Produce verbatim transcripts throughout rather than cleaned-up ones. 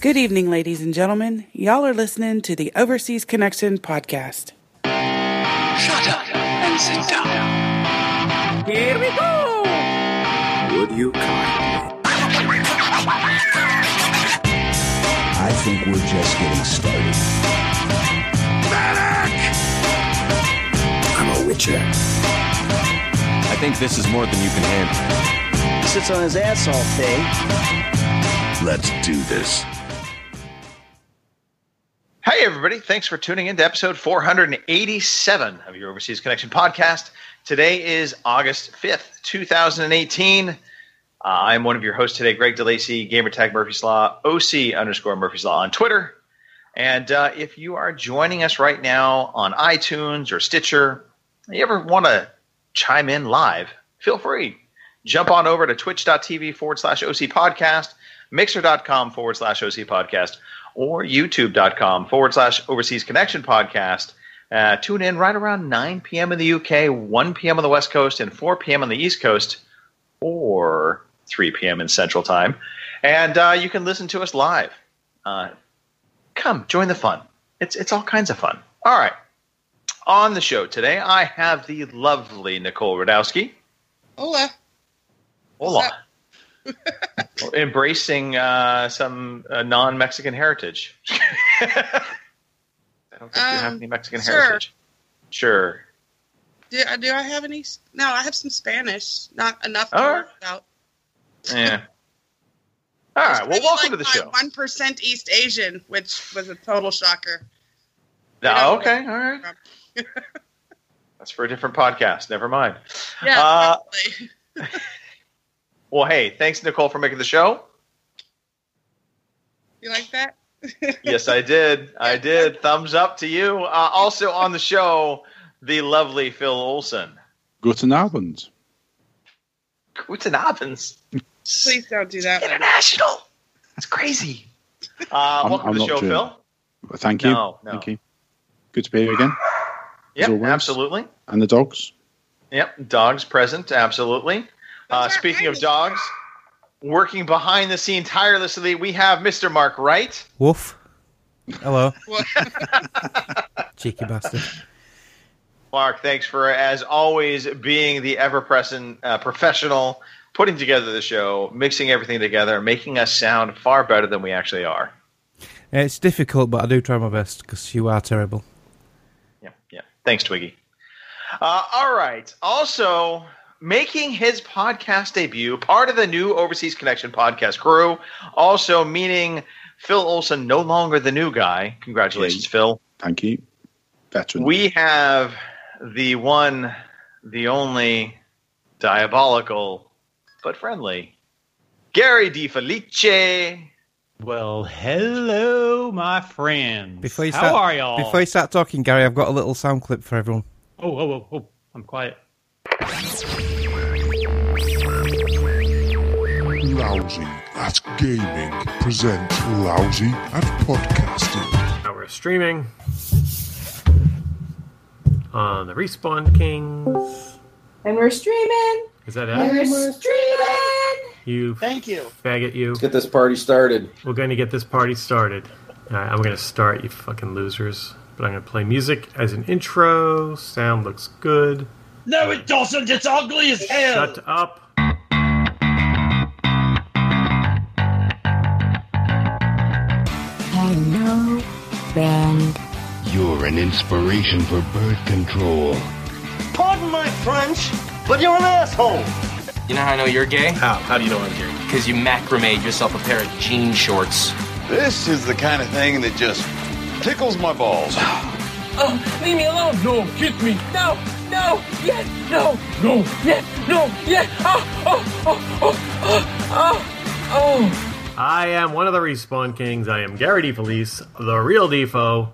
Good evening, ladies and gentlemen. Y'all are listening to the Overseas Connection podcast. Shut up and sit down. Here we go! Would you kindly? I think we're just getting started. Medic! I'm a witcher. I think this is more than you can handle. He sits on his ass all day. Let's do this. Hey, everybody. Thanks for tuning in to episode four eighty-seven of your Overseas Connection podcast. Today is August fifth, twenty eighteen. Uh, I'm one of your hosts today, Greg DeLacy, Gamertag Murphy's Law, O C underscore Murphy's Law on Twitter. And uh, if you are joining us right now on iTunes or Stitcher, you ever want to chime in live, feel free. Jump on over to twitch.tv forward slash OC podcast, mixer.com forward slash OC podcast, or youtube.com forward slash Overseas Connection podcast. Uh, tune in right around nine p.m. in the U K, one p.m. on the West Coast, and four p.m. on the East Coast, or three p.m. in Central Time. And uh, you can listen to us live. Uh, come, join the fun. It's it's all kinds of fun. All right. On the show today, I have the lovely Nicole Radowski. Hola. Hola. Embracing uh, some uh, non-Mexican heritage. I don't think um, you have any Mexican sure. heritage. Sure. Do, do I have any? No, I have some Spanish. Not enough to All worry right. about. Yeah. All right. Well, welcome like to the show. One percent East Asian, which was a total shocker. Oh, okay. All right. That's for a different podcast. Never mind. Yeah. Uh, well, hey, thanks, Nicole, for making the show. You like that? Yes, I did. I did. Thumbs up to you. Uh, also on the show, the lovely Phil Olson. Guten Abend. Guten Abend. Please don't do that. International. That's crazy. Uh, I'm, welcome I'm to the not show, sure. Phil. Thank you. No, no. Thank you. Good to be here again. Yep, always. absolutely. And the dogs. Yep, dogs present, absolutely. Uh, speaking of dogs, working behind the scene tirelessly, we have Mister Mark Wright. Woof. Hello. Cheeky bastard. Mark, thanks for, as always, being the ever-present uh, professional, putting together the show, mixing everything together, making us sound far better than we actually are. It's difficult, but I do try my best because you are terrible. Yeah, yeah. Thanks, Twiggy. Uh, all right. Also, making his podcast debut, part of the new Overseas Connection podcast crew, also meaning Phil Olson, no longer the new guy. Congratulations, Okay. Phil. Thank you. Veteran. We have the one, the only, diabolical, but friendly, Gary DiFelice. Well, hello, my friends. Before you How start, are y'all? Before you start talking, Gary, I've got a little sound clip for everyone. Oh, oh, oh, oh, I'm quiet. Lousy at Gaming present Lousy at Podcasting. Now we're streaming on the Respawn Kings. And we're streaming. Is that And it? we're streaming. You Thank you. faggot, you. Let's get this party started. We're going to get this party started. All right, I'm going to start, you fucking losers. But I'm going to play music as an intro. Sound looks good. No, it doesn't. It's ugly as hell. Shut up. Hello, friend. You're an inspiration for birth control. Pardon my French, but you're an asshole. You know how I know you're gay? How? How do you know I'm gay? Because you macrame'd yourself a pair of jean shorts. This is the kind of thing that just tickles my balls. Oh, leave me alone. No, kiss me. No, no, yes, no, no, yes, no, yes. Oh, oh, oh, oh, oh, oh. I am one of the Respawn Kings. I am Gary DeFelice, the real Defo.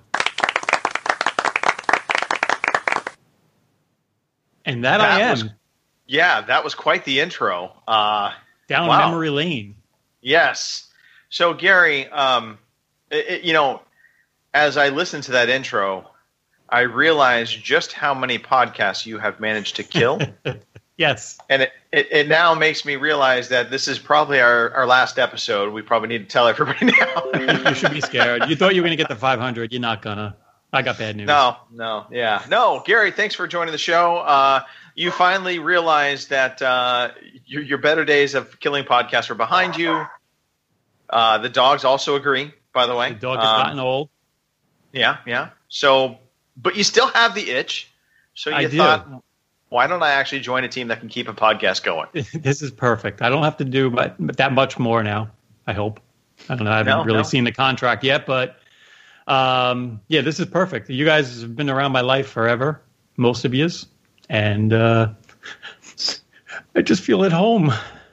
And that, That I am. was- Yeah, that was quite the intro. Uh, Down wow. memory lane. Yes. So, Gary, um, it, it- you know, as I listened to that intro, I realized just how many podcasts you have managed to kill. Yeah, Yes. And it, it, it now makes me realize that this is probably our, our last episode. We probably need to tell everybody now. You should be scared. You thought you were going to get the five hundred. You're not going to. I got bad news. No, no, yeah. No, Gary, thanks for joining the show. Uh, you finally realized that uh, your, your better days of killing podcasts are behind you. Uh, the dogs also agree, by the way. The dog has um, gotten old. Yeah, yeah. So, but you still have the itch. So you I do. thought, why don't I actually join a team that can keep a podcast going? This is perfect. I don't have to do but that much more now, I hope. I don't know. I haven't No, really no. seen the contract yet, but um, yeah, this is perfect. You guys have been around my life forever, most of yous, and uh, I just feel at home.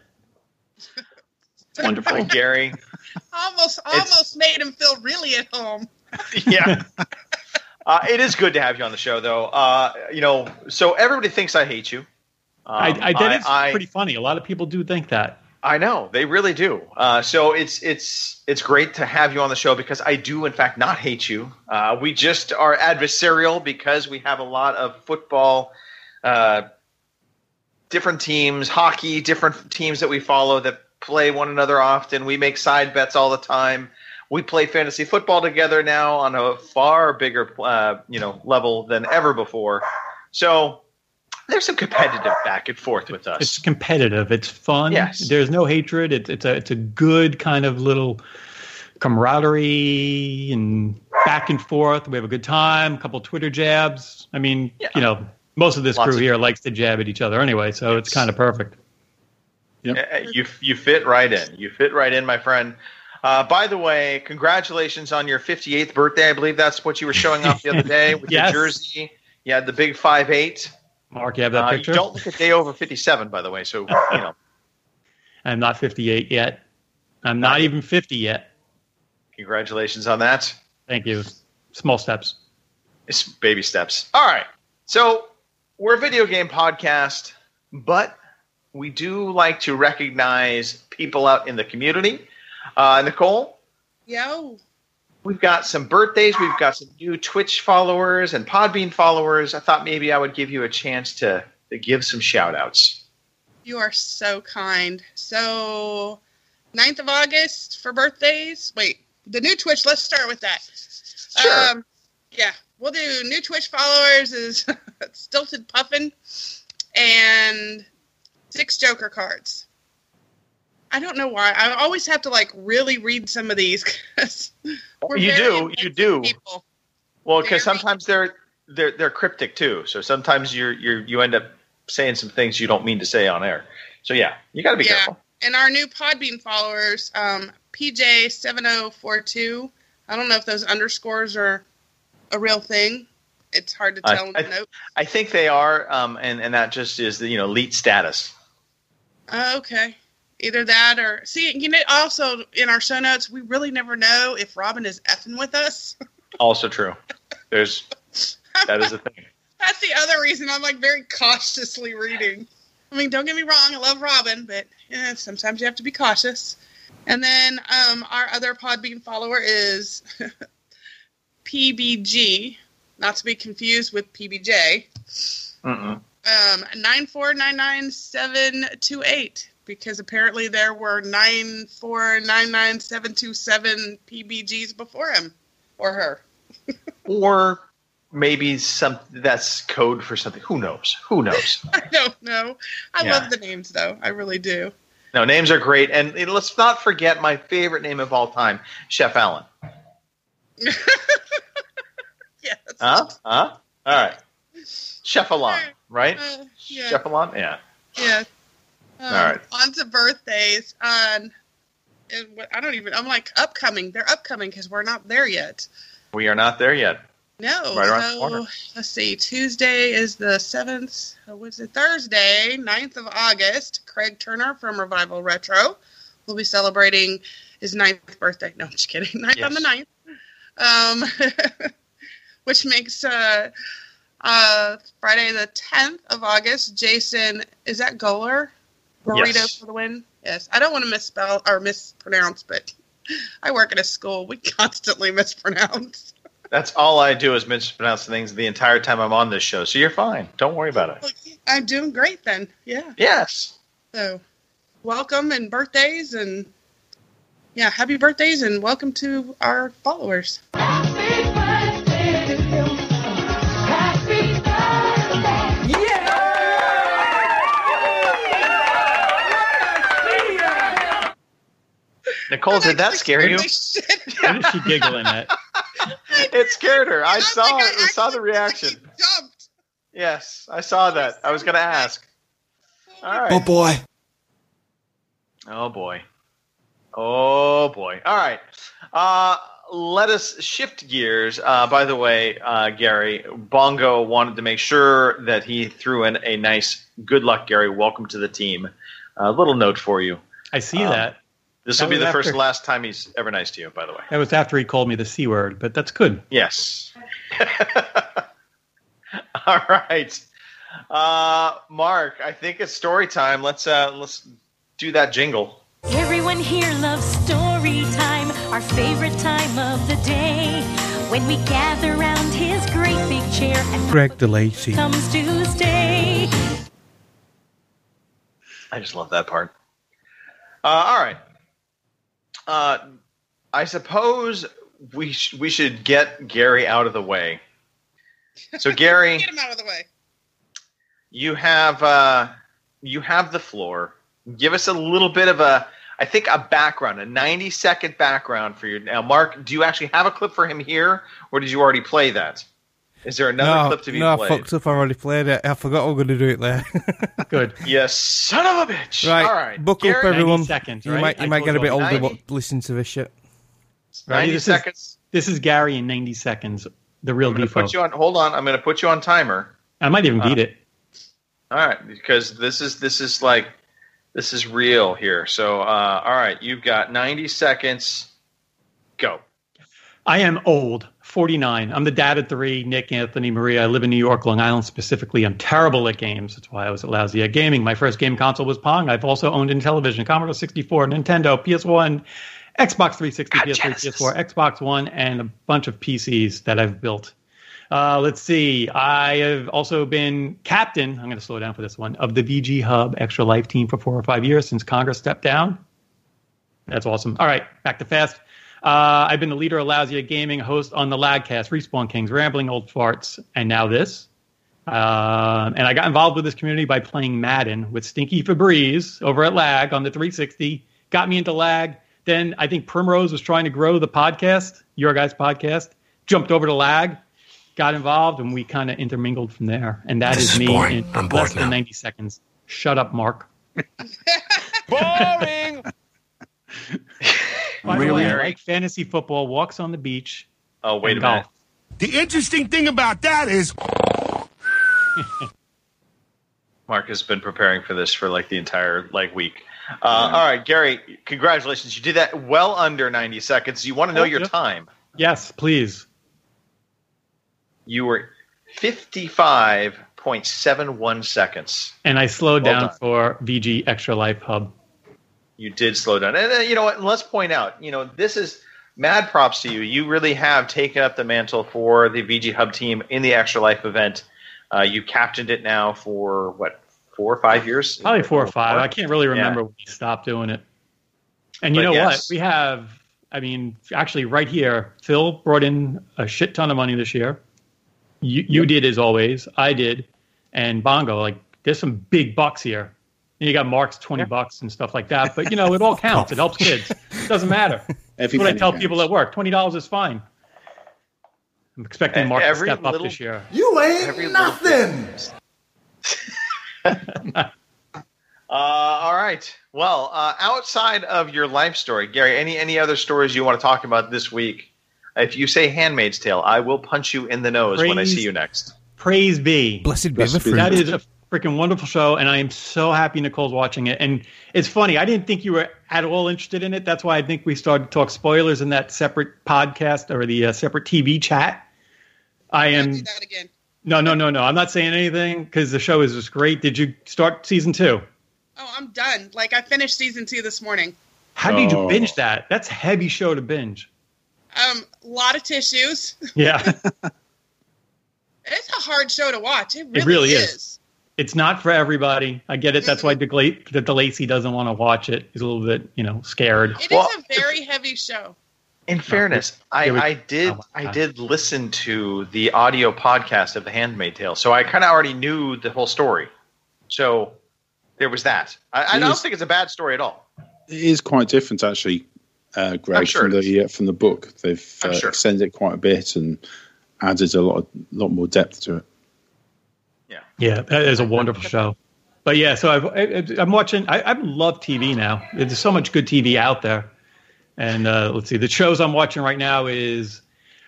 It's wonderful. Gary. Almost, almost made him feel really at home. Yeah. Uh, it is good to have you on the show, though. Uh, you know, so everybody thinks I hate you. Um, I, I did. It's I, pretty funny. A lot of people do think that. I know they really do. Uh, so it's it's it's great to have you on the show because I do, in fact, not hate you. Uh, we just are adversarial because we have a lot of football, uh, different teams, hockey, different teams that we follow that play one another often. We make side bets all the time. We play fantasy football together now on a far bigger, uh, you know, level than ever before. So there's some competitive back and forth with us. It's competitive. It's fun. Yes. There's no hatred. It's it's a it's a good kind of little camaraderie and back and forth. We have a good time. A couple Twitter jabs. I mean, Yeah. you know, most of this Lots crew of- here likes to jab at each other anyway, so it's kind of perfect. Uh, You you fit right in. You fit right in, my friend. Uh, by the way, congratulations on your fifty-eighth birthday. I believe that's what you were showing off the other day with Yes. your jersey. You had the big five eight. Mark, you have that Uh, you picture? don't look a day over fifty-seven, by the way. So you know, I'm not fifty-eight yet. I'm not even fifty yet. congratulations on that. Thank you. Small steps. It's baby steps. All right. So we're a video game podcast, but we do like to recognize people out in the community. Uh, Nicole, Yo. we've got some birthdays. We've got some new Twitch followers and Podbean followers. I thought maybe I would give you a chance to, to give some shout-outs. You are so kind. So, ninth of August for birthdays. Wait, the new Twitch, let's start with that. Sure. Um, yeah, we'll do new Twitch followers is Stilted Puffin and six Joker cards. I don't know why. I always have to, like, really read some of these. Cause we're You very do. You offensive do. people. Well, because sometimes they're, they're they're cryptic, too. So sometimes you're, you're, you end up saying some things you don't mean to say on air. So, yeah, you got to be Yeah. careful. And our new Podbean followers, um, P J seven oh four two. I don't know if those underscores are a real thing. It's hard to tell I, in the note. I think they are, um, and, and that just is the, you know, elite status. Uh, okay. Either that or... See, you know, also in our show notes, we really never know if Robin is effing with us. Also true. There's that is a thing. That's the other reason I'm, like, very cautiously reading. I mean, don't get me wrong, I love Robin, but eh, sometimes you have to be cautious. And then um, our other Podbean follower is P B G, not to be confused with P B J, Mm-mm. um, nine four nine nine seven two eight, because apparently there were nine four nine nine seven two seven P B Gs before him or her. Or maybe some that's code for something. Who knows? Who knows? I don't know. I Yeah. love the names, though. I really do. No, names are great. And you know, let's not forget my favorite name of all time, Chef Allen. Yes. Huh? Huh? All right. Chef Allen, right? Uh, yeah. Chef Allen? Yeah. Yeah. Um, All right. On to birthdays. On, and what- I don't even, I'm like, upcoming. They're upcoming because we're not there yet. We are not there yet. No. Right around the so, corner. let's see. Tuesday is the seventh. uh, What's it? Thursday, ninth of August. Craig Turner from Revival Retro will be celebrating his ninth birthday. No, I'm just kidding. Ninth on the ninth. Um, which makes uh, uh, Friday the tenth of August. Jason, is that Goler? Burrito Yes. for the win? Yes. I don't want to misspell or mispronounce, but I work at a school. We constantly mispronounce. That's all I do is mispronounce things the entire time I'm on this show. So you're fine. Don't worry about it. I'm doing great then. Yeah. Yes. So, welcome and birthdays and yeah, happy birthdays and welcome to our followers. Nicole, did that scare you? What is she giggling at? It scared her. I saw I saw the reaction. Jumped. Yes, I saw that. I was going to ask. All right. Oh boy. Oh boy. Oh boy. All right. Uh, let us shift gears. Uh, by the way, uh, Gary, Bongo wanted to make sure that he threw in a nice good luck, Gary. Welcome to the team. A little note for you. I see Um, that. This That will be was the first after- and last time he's ever nice to you, by the way. That was after he called me the C word, but that's good. Yes. All right. Uh, Mark, I think it's story time. Let's uh, let's do that jingle. Everyone here loves story time, our favorite time of the day. When we gather round his great big chair and Greg DeLacy. comes to stay. I just love that part. Uh, all right. Uh, I suppose we sh- we should get Gary out of the way. So Gary, Get him out of the way. you have uh, you have the floor. Give us a little bit of a, I think, a background, a ninety second background for your. Now, Mark, do you actually have a clip for him here, or did you already play that? Is there another no, clip to be no, played? I fucked up. I already played it. I forgot we were going to do it there. Good. Yes, son of a bitch. Right, All right. buckle Gary, up, everyone. ninety seconds, You right? might, you I might told get a you bit older, ninety but listen to this shit. Ready? ninety This seconds. Is, this is Gary in ninety seconds. The real I'm gonna default. put you on. Hold on. I'm going to put you on timer. I might even beat Uh, it. All right, because this is this is like this is real here. So, uh, all right, you've got ninety seconds. Go. I am old, forty-nine. I'm the dad of three, Nick, Anthony, Maria. I live in New York, Long Island specifically. I'm terrible at games. That's why I was lousy at gaming. My first game console was Pong. I've also owned in television, Commodore sixty-four, Nintendo, P S one, Xbox three sixty, Ah, P S three, Genesis. P S four, Xbox One, and a bunch of P Cs that I've built. Uh, let's see. I have also been captain, I'm going to slow down for this one, of the V G Hub Extra Life team for four or five years since Congress stepped down. That's awesome. All right, back to fast. Uh, I've been the leader of Lousy at Gaming, host on the Lagcast, Respawn Kings, Rambling Old Farts, and now this. Uh, and I got involved with this community by playing Madden with Stinky Febreze over at Lag on the three sixty. Got me into Lag. Then I think Primrose was trying to grow the podcast, your guys' podcast. Jumped over to Lag, got involved, and we kind of intermingled from there. And that This is is me boring. in I'm bored less than now. ninety seconds. Shut up, Mark. Boring. By the Really? way, I like fantasy football, walks on the beach. Oh, wait a and minute. golf. The interesting thing about that is Mark has been preparing for this for like the entire like week. Uh, All right, Gary, congratulations. You did that well under ninety seconds. You want to know Oh, your yeah. time? Yes, please. You were fifty-five point seven one seconds. And I slowed Well down done. for V G Extra Life Hub. You did slow down. And uh, you know what? And let's point out, you know, this is mad props to you. You really have taken up the mantle for the V G Hub team in the Extra Life event. Uh, you captained it now for, what, four or five years? Probably four or five. I can't really Yeah. remember when we stopped doing it. And you But know yes. what? We have, I mean, actually right here, Phil brought in a shit ton of money this year. You, you did as always. I did. And Bongo, like, there's some big bucks here. And you got Mark's twenty bucks and stuff like that. But, you know, it all counts. It helps kids. It doesn't matter. That's what I penny tell counts. people at work. twenty dollars is fine. I'm expecting And Mark to every step up little- this year. You ain't Every little nothing. Uh, all right. Well, uh, outside of your life story, Gary, any any other stories you want to talk about this week? If you say Handmaid's Tale, I will punch you in the nose when I Praise- see you next. Praise be. Blessed be Blessed the be fruit. That is a freaking wonderful show, and I am so happy Nicole's watching it. And it's funny, I didn't think you were at all interested in it. That's why I think we started to talk spoilers in that separate podcast or the uh, separate T V chat. I am. Do that again. No, no, no, no. I'm not saying anything because the show is just great. Did you start season two? Oh, I'm done. Like I finished season two this morning. How did you Oh. binge that? That's a heavy show to binge. Um, a lot of tissues. Yeah, It's a hard show to watch. It really, it really is. is. It's not for everybody. I get it. That's why DeGla- that DeLacy doesn't want to watch it. He's a little bit, you know, scared. It is a very heavy show. In fairness, I, I did I did listen to the audio podcast of The Handmaid's Tale, so I kind of already knew the whole story. So there was that. I, I don't think it's a bad story at all. It is quite different, actually, uh, Greg, sure from the uh, from the book. They've uh, sure. extended it quite a bit and added a lot of, lot more depth to it. Yeah, yeah, that is a wonderful show. But yeah, so I've, I, I'm watching. I, I love T V now. There's so much good T V out there. And uh, let's see, the shows I'm watching right now is,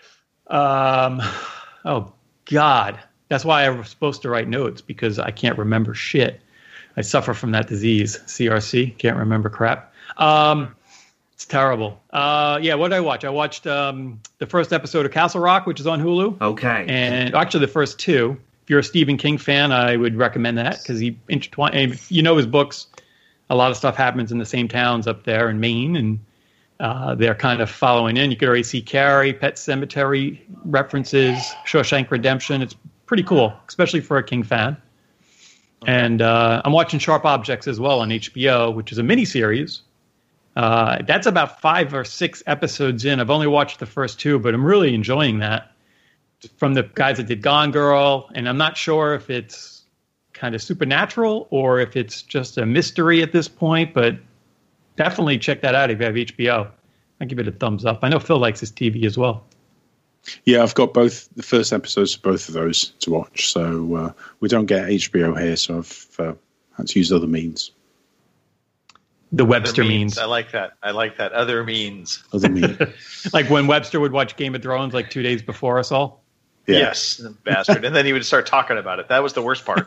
um, oh God, that's why I was supposed to write notes, because I can't remember shit. I suffer from that disease, C R C, can't remember crap. Um, it's terrible. Uh, yeah, what did I watch? I watched um, the first episode of Castle Rock, which is on Hulu. Okay. And actually the first two. If you're a Stephen King fan, I would recommend that, because he intertwined, and if you know his books, a lot of stuff happens in the same towns up there in Maine, and Uh, they're kind of following in. You could already see Carrie, Pet Sematary references, Shawshank Redemption. It's pretty cool, especially for a King fan. Okay. And uh, I'm watching Sharp Objects as well on H B O, which is a miniseries. Uh, that's about five or six episodes in. I've only watched the first two, but I'm really enjoying that. From the guys that did Gone Girl, and I'm not sure if it's kind of supernatural or if it's just a mystery at this point, but definitely check that out if you have H B O. I give it a thumbs up. I know Phil likes his T V as well. Yeah, I've got both the first episodes of both of those to watch. So uh, we don't get H B O here, so I've uh, had to use other means. The Webster means. means. I like that. I like that. Other means. Other means. Like when Webster would watch Game of Thrones like two days before us all. Yeah. Yes, the bastard. And then he would start talking about it. That was the worst part.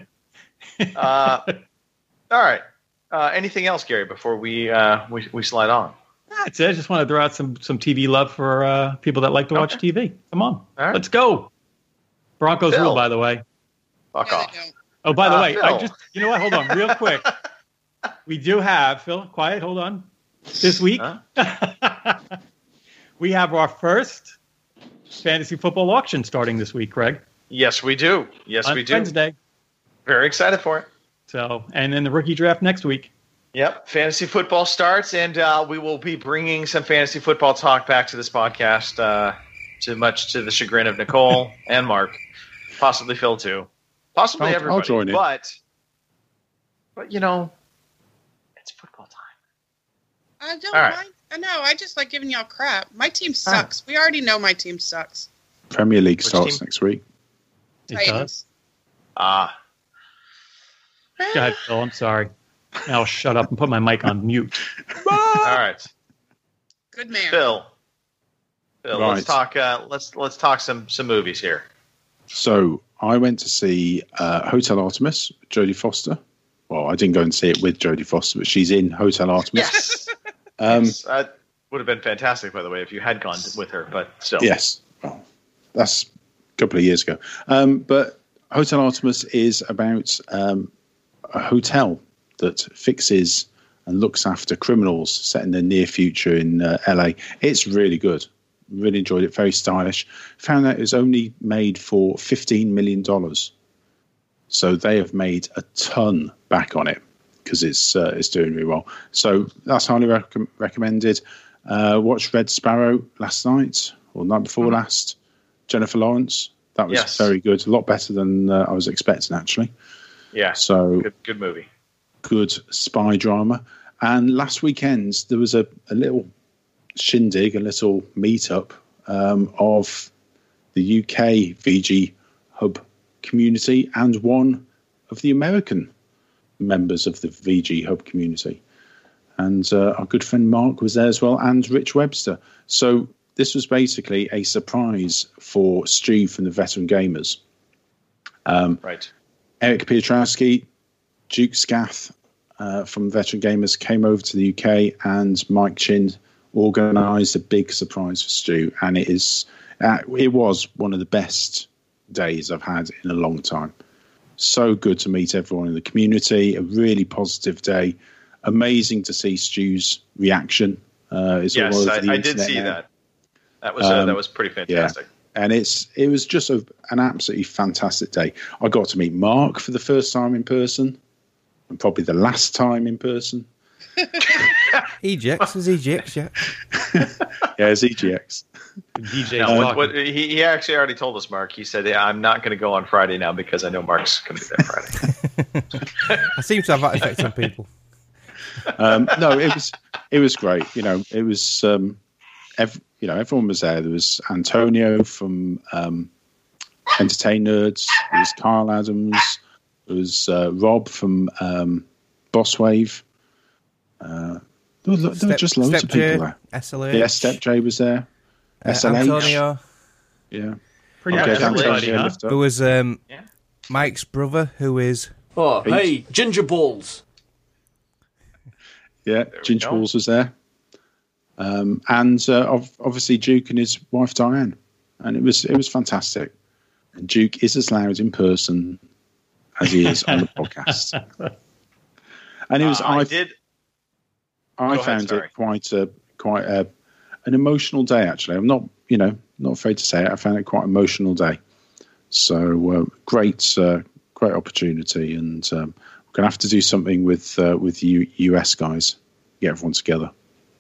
uh, all right. Uh, anything else, Gary, before we uh, we, we slide on? That's it. I just want to throw out some, some T V love for uh, people that like to watch Okay. T V. Come on. right. Let's go. Broncos Phil. rule, by the way. Fuck off. Oh, by the Uh, way, Phil. I just you know what? Hold on, real quick. We do have Phil. Quiet. Hold on. This week, Huh? we have our first fantasy football auction starting this week, Greg. Yes, we do. Yes, on we do. Wednesday. Very excited for it. So, and then the rookie draft next week. Yep, fantasy football starts, and uh, we will be bringing some fantasy football talk back to this podcast, uh, to much to the chagrin of Nicole and Mark, possibly Phil too, possibly I'll- I'll everybody. join in. But, but you know, it's football time. I don't All right. mind. I know. I just like giving y'all crap. My team sucks. We already know my team sucks. Premier League Which starts team? next week. It Titans. does. Ah, Go ahead, Phil. I'm sorry. I'll shut up and put my mic on mute. all right, Good man. Phil. Phil, Right. let's talk. Uh, let's let's talk some some movies here. So I went to see uh, Hotel Artemis, Jodie Foster. Well, I didn't go and see it with Jodie Foster, but she's in Hotel Artemis. Yes, Um, yes, that would have been fantastic, by the way, if you had gone with her. But still, Yes. Well, that's a couple of years ago. Um, but Hotel Artemis is about um, a hotel that fixes and looks after criminals set in the near future in uh, L A. It's really good. Really enjoyed it. Very stylish. Found out it was only made for fifteen million dollars. So they have made a ton back on it because it's uh, it's doing really well. So that's highly rec- recommended. Uh, watched Red Sparrow last night or night before Mm-hmm. last. Jennifer Lawrence. That was Yes. very good. A lot better than uh, I was expecting, actually. yeah, So good good movie. good spy drama. And last weekend there was a, a little shindig, a little meetup um, of the U K V G Hub community and one of the American members of the V G Hub community. And uh, our good friend Mark was there as well, and Rich Webster. So this was basically a surprise for Stu from the Veteran Gamers. Um, Right. Eric Piotrowski, Duke Scath uh, from Veteran Gamers came over to the U K, and Mike Chin organised a big surprise for Stu, and it is uh, it was one of the best days I've had in a long time. So good to meet everyone in the community. A really positive day. Amazing to see Stu's reaction. Uh, it's all Yes, over I, the I did internet see now. that. That was uh, Um, that was pretty fantastic. And it's it was just a, an absolutely fantastic day. I got to meet Mark for the first time in person, and probably the last time in person. E G X is E G X, yeah. Yeah, it's E G X. D J. No, what, what, he, he actually already told us, Mark. He said, yeah, I'm not going to go on Friday now because I know Mark's going to be there Friday. I seem to have that effect on people. Um, no, it was it was great. You know, it was um, ev- you know everyone was there. There was Antonio from um, Entertain Nerds. There was Carl Adams. There was uh, Rob from um, Boss Wave. Uh, there, were, there Step, were just loads Step of people J, there. S L H. Yeah, Step J was there. Uh, S L H. Antonio. Yeah. Pretty Okay, much everybody, Antonio huh? lift up. There was um, Yeah. Mike's brother, who is... Oh, Pete. hey, Ginger Balls. Yeah, Ginger Balls was there. Um, and uh, ov- obviously Duke and his wife Diane. And it was it was fantastic. And Duke is as loud in person as he is on the podcast. And it was Uh, I, I did. I Go ahead, found sorry. it quite a quite a, an emotional day actually. I'm not you know not afraid to say it. I found it quite an emotional day. So uh, great uh, great opportunity, and um, we're gonna have to do something with uh, with you U S guys, get everyone together.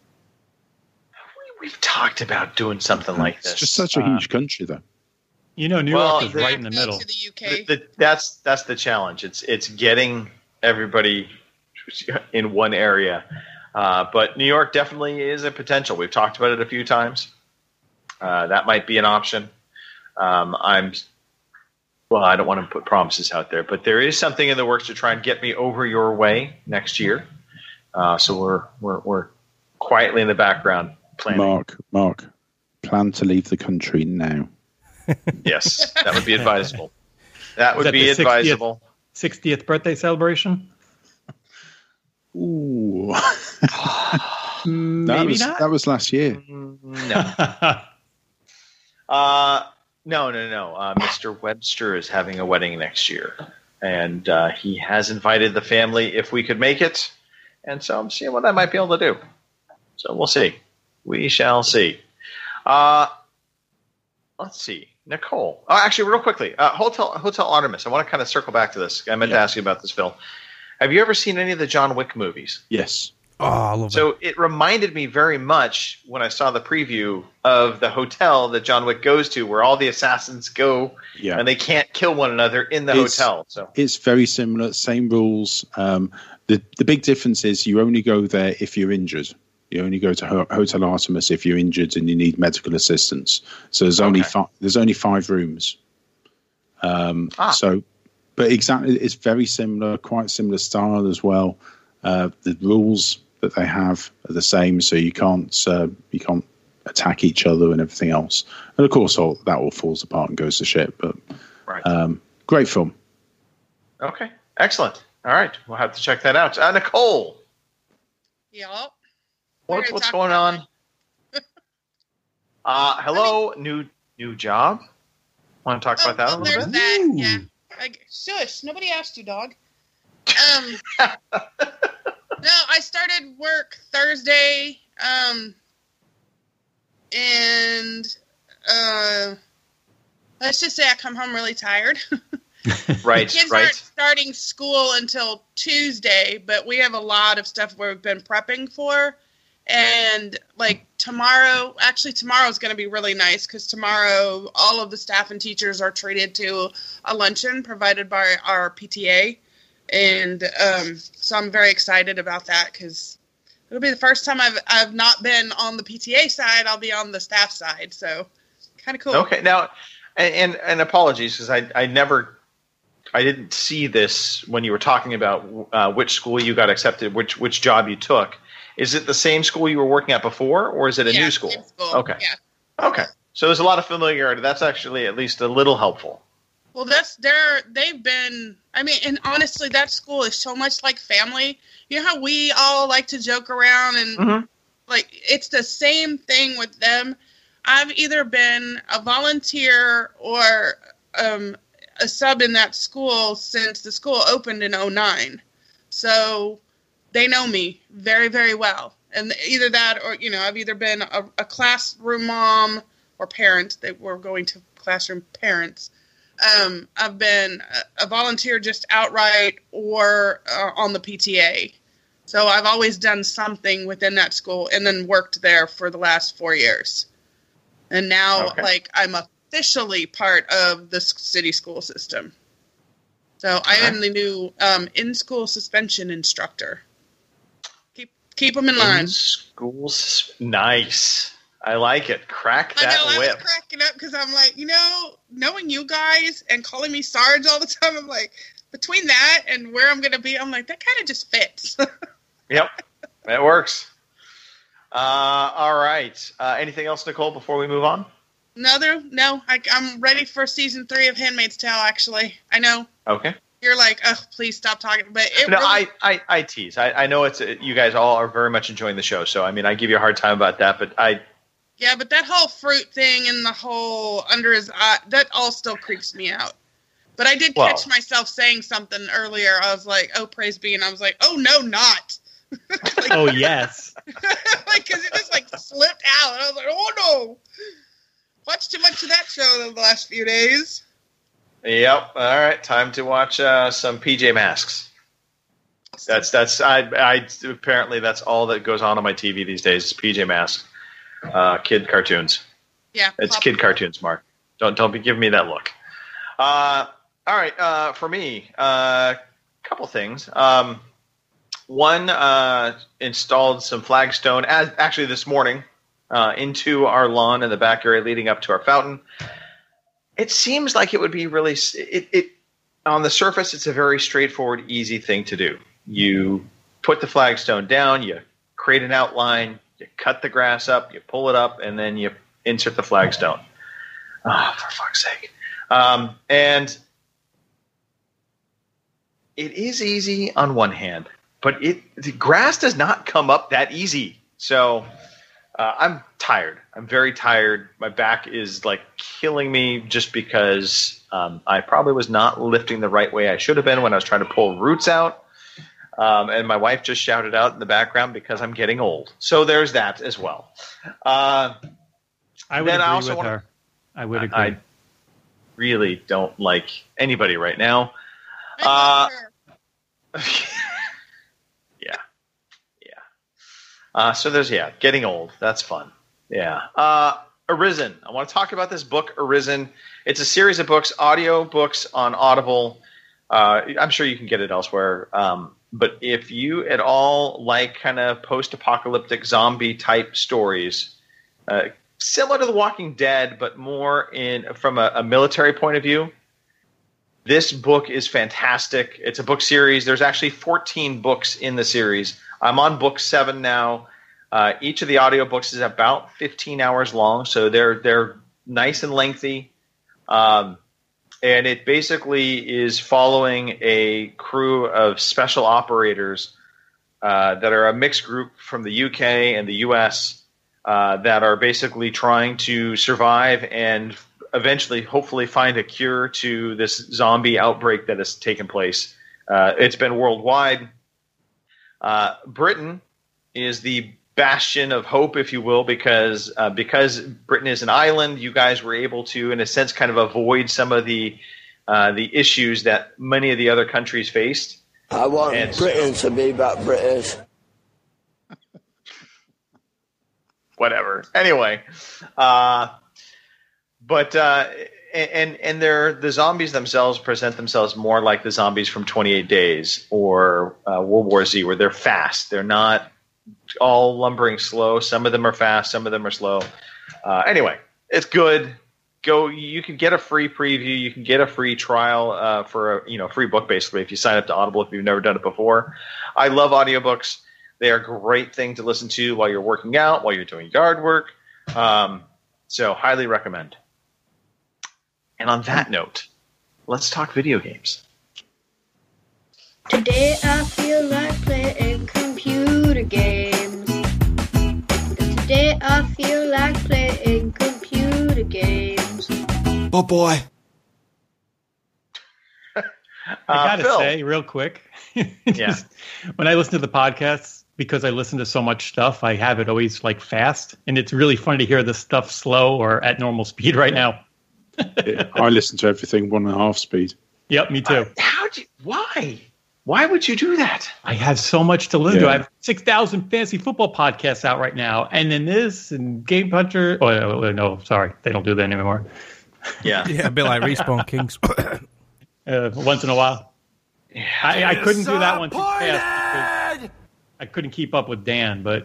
We've talked about doing something like this. It's just such a Uh, huge country, though. You know, New Well, York is the- right in the middle. To the U K. The, the, that's that's the challenge. It's it's getting everybody in one area. Uh, but New York definitely is a potential. We've talked about it a few times. Uh, that might be an option. Um, I'm well. I don't want to put promises out there, but there is something in the works to try and get me over your way next year. Uh, so we're we're we're quietly in the background planning. Mark, Mark, plan to leave the country now. Yes, that would be advisable. That Is would that be the sixtieth advisable. sixtieth birthday celebration? Ooh, that Maybe was not. that was last year. No. Uh, no, no, no. Uh, Mister Webster is having a wedding next year, and uh, he has invited the family if we could make it. And so I'm seeing what I might be able to do. So we'll see. We shall see. Uh, let's see. Nicole. Oh, actually, real quickly, uh, Hotel Hotel Artemis. I want to kind of circle back to this. I meant to ask you about this, Phil. Have you ever seen any of the John Wick movies? Yes. Oh, I love So it. it reminded me very much when I saw the preview of the hotel that John Wick goes to, where all the assassins go, Yeah. and they can't kill one another in the It's- hotel. So It's very similar, same rules. Um, the the big difference is you only go there if you're injured. You only go to Ho- Hotel Artemis if you're injured and you need medical assistance. So there's only Okay. five. There's only five rooms. Um, Ah. So, but exactly, it's very similar, quite similar style as well. Uh, the rules that they have are the same, so you can't uh, you can't attack each other and everything else. And of course, all that all falls apart and goes to shit. But right. um, great film. Okay, excellent. All right, we'll have to check that out. Uh, Nicole, Yep. what, gonna what's talk going about on? Uh, hello, new new job. Want to talk about that a Oh, well, little there's bit? that. Yeah. Like, shush. Nobody asked you, dog. Um. No, I started work Thursday. Um. And uh, let's just say I come home really tired. Right, Kids right. aren't starting school until Tuesday, but we have a lot of stuff we've been prepping for. And like tomorrow, actually tomorrow is going to be really nice because tomorrow all of the staff and teachers are treated to a luncheon provided by our P T A. And um, so I'm very excited about that because it'll be the first time I've I've not been on the P T A side. I'll be on the staff side. So kind of cool. Okay, now, and and, and apologies because I I never. I didn't see this when you were talking about uh, which school you got accepted, which which job you took. Is it the same school you were working at before, or is it a Yeah, new school? same school, Okay. yeah. Okay. So there's a lot of familiarity. That's actually at least a little helpful. Well, that's they're they've been. I mean, and honestly, that school is so much like family. You know how we all like to joke around and Mhm. like it's the same thing with them. I've either been a volunteer or um, a sub in that school since the school opened in oh nine. So they know me very, very well. And either that or, you know, I've either been a, a classroom mom or parents that were going to classroom parents. Um, I've been a volunteer just outright or uh, on the P T A. So I've always done something within that school and then worked there for the last four years. And now, Okay. like, I'm officially part of the city school system. So I am the new um, in-school suspension instructor. Keep keep them in line. In schools, nice. I like it. Crack I that know, I whip. was cracking up because I'm like, you know, knowing you guys and calling me Sarge all the time, I'm like, between that and where I'm going to be, I'm like, that kind of just fits. Yep, that works. Uh, all right. Uh, anything else, Nicole, before we move on? Another? No, I, I'm ready for season three of Handmaid's Tale, actually. I know. Okay. You're like, oh, please stop talking. But it No, really, I, I, I tease. I, I know it's you guys all are very much enjoying the show, so I mean, I give you a hard time about that, but I. yeah, but that whole fruit thing and the whole under his eye, that all still creeps me out. But I did Well- catch myself saying something earlier. I was like, oh, praise be. And I was like, oh, no, not. Oh, yes. like, because it just, like, slipped out. And I was like, oh, no. Watched too much of that show the last few days. Yep. All right. Time to watch uh, some P J Masks. That's that's I I apparently that's all that goes on on my T V these days is P J Masks, uh, kid cartoons. Yeah. It's pop- kid cartoons, Mark. Don't don't be giving me that look. Uh, all right. Uh, for me, a uh, couple things. Um, one, uh, installed some flagstone as actually this morning uh, into our lawn in the back area leading up to our fountain. It seems like it would be really it, it on the surface. It's a very straightforward, easy thing to do. You put the flagstone down, you create an outline, you cut the grass up, you pull it up, and then you insert the flagstone. Oh, for fuck's sake! Um, and it is easy on one hand, but it the grass does not come up that easy. So. Uh, I'm tired. I'm very tired. My back is like killing me just because um, I probably was not lifting the right way I should have been when I was trying to pull roots out. Um, and my wife just shouted out in the background because I'm getting old. So there's that as well. Uh, I would then agree I also with wanna, her. I would agree. I really don't like anybody right now. Uh, yeah. Uh, so there's, yeah, getting old. That's fun. Yeah. Uh, Arisen. I want to talk about this book, Arisen. It's a series of books, audio books on Audible. Uh, I'm sure you can get it elsewhere. Um, but if you at all like kind of post-apocalyptic zombie type stories, uh, similar to The Walking Dead, but more in from a, a military point of view, this book is fantastic. It's a book series. There's actually fourteen books in the series. I'm on book seven now. Uh, each of the audiobooks is about fifteen hours long, so they're they're nice and lengthy. Um, and it basically is following a crew of special operators uh, that are a mixed group from the U K and the U S uh, that are basically trying to survive and eventually, hopefully, find a cure to this zombie outbreak that has taken place. Uh, it's been worldwide. Uh, Britain is the bastion of hope, if you will, because uh, because Britain is an island. You guys were able to, in a sense, kind of avoid some of the uh, the issues that many of the other countries faced. I want And Britain to be back British. Whatever. Anyway, uh, but uh, and and they're the zombies themselves present themselves more like the zombies from twenty-eight Days or uh, World War Z, where they're fast. They're not all lumbering slow. Some of them are fast. Some of them are slow. Uh, anyway, it's good. Go. You can get a free preview. You can get a free trial uh, for a you know free book basically if you sign up to Audible if you've never done it before. I love audiobooks. They are a great thing to listen to while you're working out, while you're doing yard work. Um, so highly recommend. And on that note, let's talk video games. Today I feel like playing computer games. Today I feel like playing computer games. Oh boy. I gotta Uh, Phil. say, real quick, Yeah. when I listen to the podcasts, because I listen to so much stuff, I have it always like fast, and it's really funny to hear this stuff slow or at normal speed right now. I listen to everything one and a half speed. Yep, me too. Uh, how do you, why? Why would you do that? I have so much to listen Yeah. to. I have six thousand fantasy football podcasts out right now, and then this and Game Puncher. Oh no, no, sorry, they don't do that anymore. Yeah, Yeah, a bit like Respawn Kings. Uh, once in a while. I, I couldn't do that one too fast because I couldn't keep up with Dan. But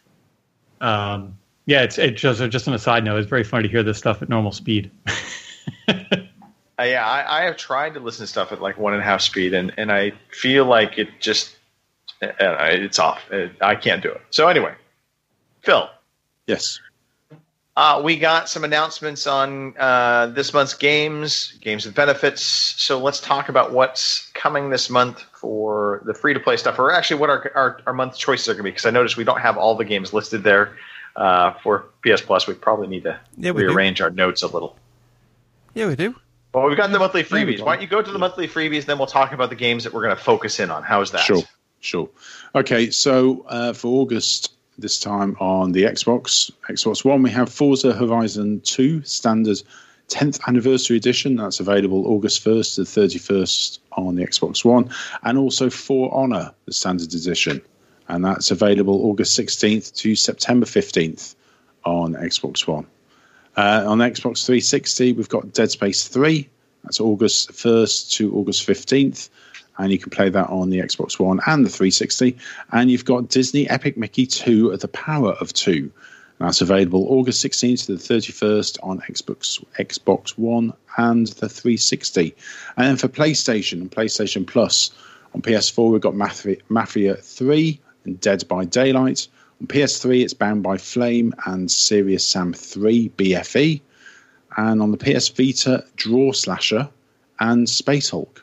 um, yeah, it's it just just on a side note, it's very funny to hear this stuff at normal speed. Uh, yeah, I, I have tried to listen to stuff at like one and a half speed, and, and I feel like it just uh, it's off. Uh, I can't do it. So anyway, Phil. Yes. Uh, we got some announcements on uh, this month's games, games with benefits. So let's talk about what's coming this month for the free-to-play stuff, or actually what our our, our month choices are going to be. Because I noticed we don't have all the games listed there uh, for P S Plus. We probably need to Yeah, we rearrange our notes a little. Yeah, we do. Well, we've got the monthly Yeah, we freebies. do. Why don't you go to the monthly freebies, then we'll talk about the games that we're going to focus in on. How's that? Sure, sure. Okay, so uh, for August, this time on the Xbox, Xbox One, we have Forza Horizon two Standard tenth Anniversary Edition. That's available August first to the thirty-first on the Xbox One. And also For Honor, the Standard Edition. And that's available August sixteenth to September fifteenth on Xbox One. Uh, on Xbox three sixty, we've got Dead Space three. That's August first to August fifteenth. And you can play that on the Xbox One and the three sixty. And you've got Disney Epic Mickey two, The Power of Two. And that's available August sixteenth to the thirty-first on Xbox Xbox One and the three sixty. And then for PlayStation and PlayStation Plus, on P S four, we've got Mafia, Mafia three and Dead by Daylight. On P S three, it's Bound by Flame and Serious Sam three B F E. And on the P S Vita, Draw Slasher and Space Hulk.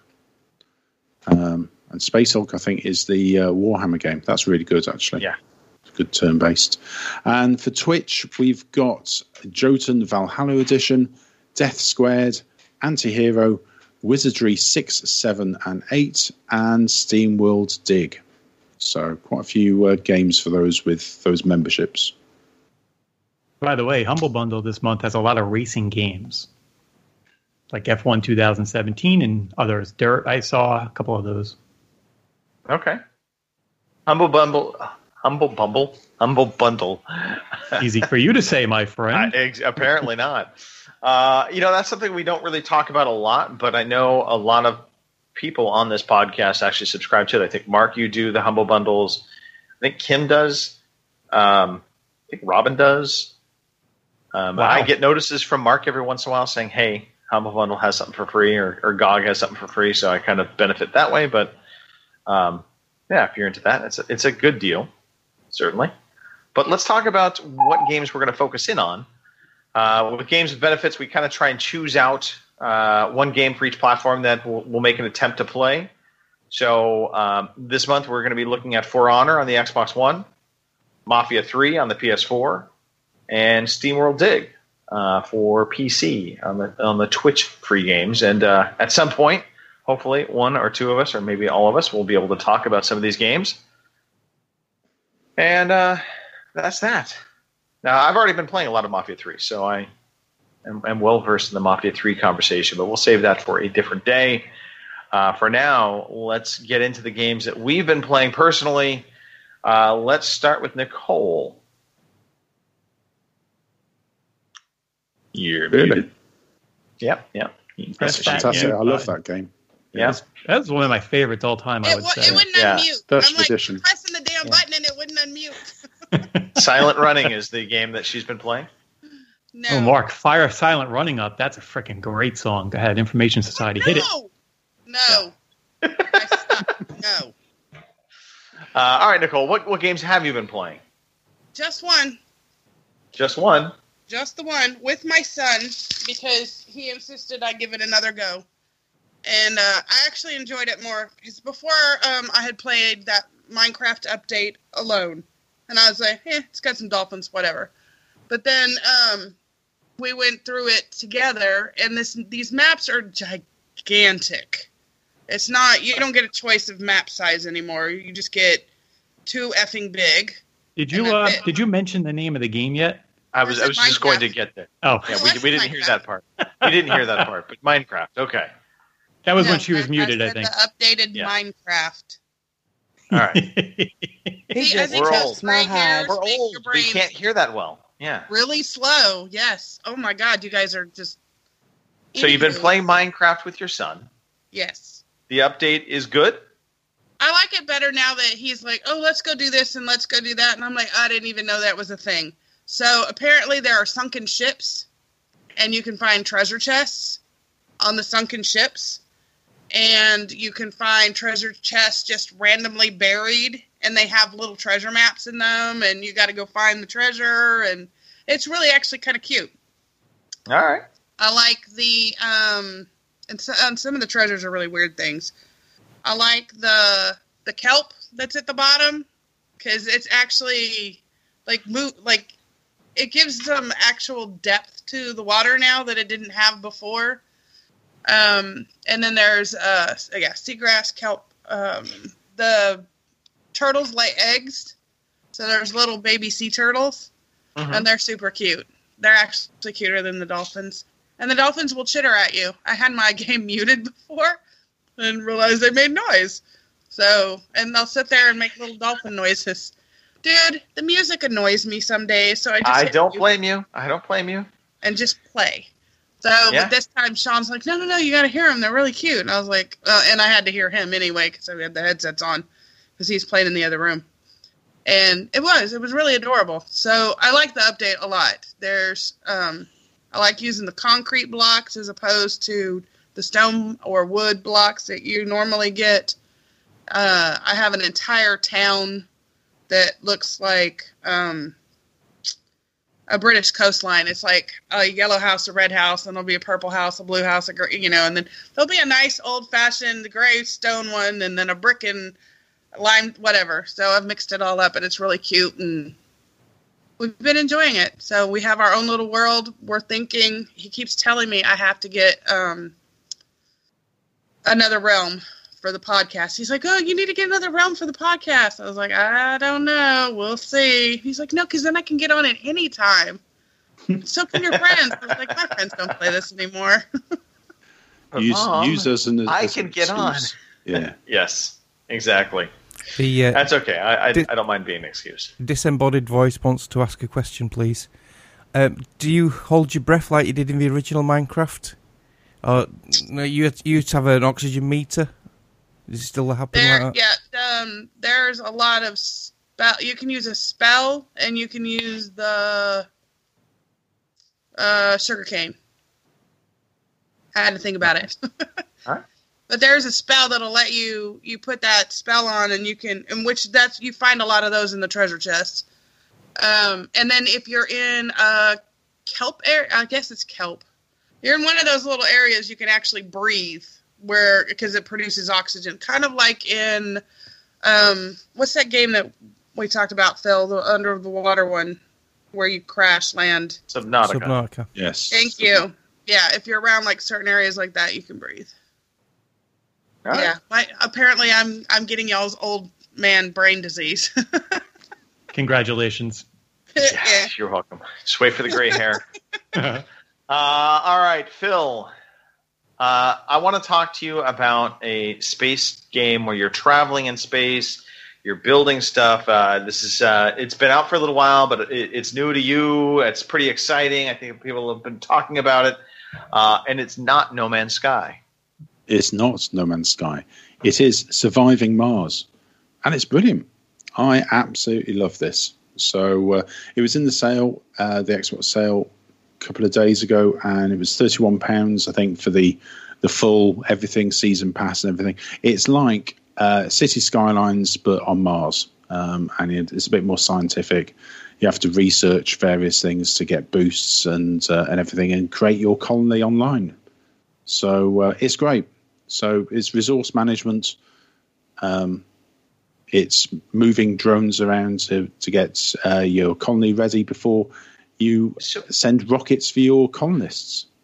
Um, and Space Hulk, I think, is the uh, Warhammer game. That's really good, actually. Yeah. Good turn-based. And for Twitch, we've got Jotun Valhalla Edition, Death Squared, Antihero, Wizardry six, seven, and eight, and SteamWorld Dig. So quite a few uh, games for those with those memberships. By the way, Humble Bundle this month has a lot of racing games, like F one twenty seventeen and others. Dirt, I saw a couple of those. Okay. Humble Bundle. Humble Bumble. Humble Bundle. Easy for you to say, my friend. I, ex- apparently not. Uh, you know, that's something we don't really talk about a lot, but I know a lot of people on this podcast actually subscribe to it. I think, Mark, you do the Humble Bundles. I think Kim does. Um, I think Robin does. Um, Wow. I get notices from Mark every once in a while saying, hey, Humble Bundle has something for free, or, or G O G has something for free, so I kind of benefit that way. But, um, yeah, if you're into that, it's a, it's a good deal, certainly. But let's talk about what games we're going to focus in on. Uh, with games with benefits, we kind of try and choose out uh, one game for each platform that we'll, we'll make an attempt to play. So um, this month we're going to be looking at For Honor on the Xbox One, Mafia three on the P S four, and SteamWorld Dig uh, for P C on the on the Twitch free games. And uh, at some point, hopefully one or two of us, or maybe all of us, will be able to talk about some of these games. And uh, that's that. Now, I've already been playing a lot of Mafia three, so I am, am well-versed in the Mafia three conversation, but we'll save that for a different day. Uh, for now, let's get into the games that we've been playing personally. Uh, let's start with Nicole. You're Really? muted. Yep, yep. That's fantastic. I love that game. Yeah. That's, that's one of my favorites all time, I It, would wa- say. it wouldn't Yeah. unmute. First I'm like edition. pressing the damn button and it wouldn't unmute. Silent Running is the game that she's been playing. No. Oh, Mark, Fire Silent Running Up. That's a freaking great song. Go ahead, Information Society. Hit it. No. No. I stop. No. Uh, all right, Nicole, what, what games have you been playing? Just one. Just one. Just the one with my son because he insisted I give it another go. And uh, I actually enjoyed it more because before um, I had played that Minecraft update alone. And I was like, eh, it's got some dolphins, whatever. But then um, we went through it together, and this these maps are gigantic. It's not, you don't get a choice of map size anymore. You just get too effing big. Did you uh, did you mention the name of the game yet? I was I was just going to get there. Oh, yeah, we, we didn't hear that part. We didn't hear that part, but Minecraft. Okay. That was No, when she was I- muted, I I said think. The updated Yeah. Minecraft. All right. He See, I just think We're those old. gray hairs We're make old. your We brain can't hear that well. Yeah. really slow. Yes. Oh my God, you guys are just. So you've been Anywho, playing Minecraft with your son. Yes. The update is good. I like it better now that he's like, oh, let's go do this and let's go do that. And I'm like, I didn't even know that was a thing. So apparently there are sunken ships, and you can find treasure chests on the sunken ships. And you can find treasure chests just randomly buried, and they have little treasure maps in them, and you got to go find the treasure. And it's really actually kind of cute. All right. I like the, um, and, so, and some of the treasures are really weird things. I like the the kelp that's at the bottom, because it's actually like mo- like it gives some actual depth to the water now that it didn't have before. Um, and then there's uh yeah seagrass, kelp. Um, the turtles lay eggs, so there's little baby sea turtles, Mhm. and they're super cute. They're actually cuter than the dolphins, and the dolphins will chitter at you. I had my game muted before and realized they made noise. So, and they'll sit there and make little dolphin noises. Dude, the music annoys me some days, so I just I hit don't mute blame you. I don't blame you. and just play. So, Yeah. but this time Sean's like, no, no, no, you got to hear them. They're really cute. And I was like, uh, and I had to hear him anyway because I had the headsets on because he's playing in the other room. And it was, it was really adorable. So I like the update a lot. There's, um, I like using the concrete blocks as opposed to the stone or wood blocks that you normally get. Uh, I have an entire town that looks like um, a British coastline. It's like a yellow house, a red house, and there'll be a purple house, a blue house, a gr- you know, and then there'll be a nice old-fashioned gray stone one, and then a brick and lime, whatever. So I've mixed it all up, and it's really cute, and we've been enjoying it. So we have our own little world. We're thinking, he keeps telling me I have to get um, another realm for the podcast. He's like, oh, you need to get another realm for the podcast. I was like, I don't know. We'll see. He's like, no, because then I can get on it anytime. So can your friends. I was like, my friends don't play this anymore. Use, Mom, use us and I can get on. Yeah. Yes, exactly. The, uh, That's okay. I I, di- I don't mind being excused. Disembodied voice wants to ask a question, please. Um, do you hold your breath like you did in the original Minecraft? Or no, you you used to have an oxygen meter? Does it still happen There, like that? yeah, um, there's a lot of spell. You can use a spell, and you can use the uh, sugarcane. I had to think about it. Alright. But there's a spell that'll let you you put that spell on, and you can, in which that's you find a lot of those in the treasure chests. Um, and then if you're in a kelp area, I guess it's kelp. You're in one of those little areas you can actually breathe, where because it produces oxygen, kind of like in um, what's that game that we talked about, Phil, the under the water one, where you crash land. Subnautica. Subnautica. Yes. Thank you. Yeah, if you're around like certain areas like that, you can breathe. All right. Yeah, my, apparently I'm I'm getting y'all's old man brain disease. Congratulations. Yes, you're welcome. Just wait for the gray hair. uh, all right, Phil. Uh, I want to talk to you about a space game where you're traveling in space. You're building stuff. Uh, this is uh, it's been out for a little while, but it, it's new to you. It's pretty exciting. I think people have been talking about it, uh, and it's not No Man's Sky. It's not No Man's Sky. It is Surviving Mars. And it's brilliant. I absolutely love this. So uh, it was in the sale, uh, the Xbox sale, a couple of days ago, and it was thirty-one pounds, I think, for the, the full everything, season pass and everything. It's like uh, City Skylines, but on Mars. Um, and it, it's a bit more scientific. You have to research various things to get boosts and, uh, and everything and create your colony online. So uh, it's great. So it's resource management. Um, it's moving drones around to, to get uh, your colony ready before you send rockets for your colonists.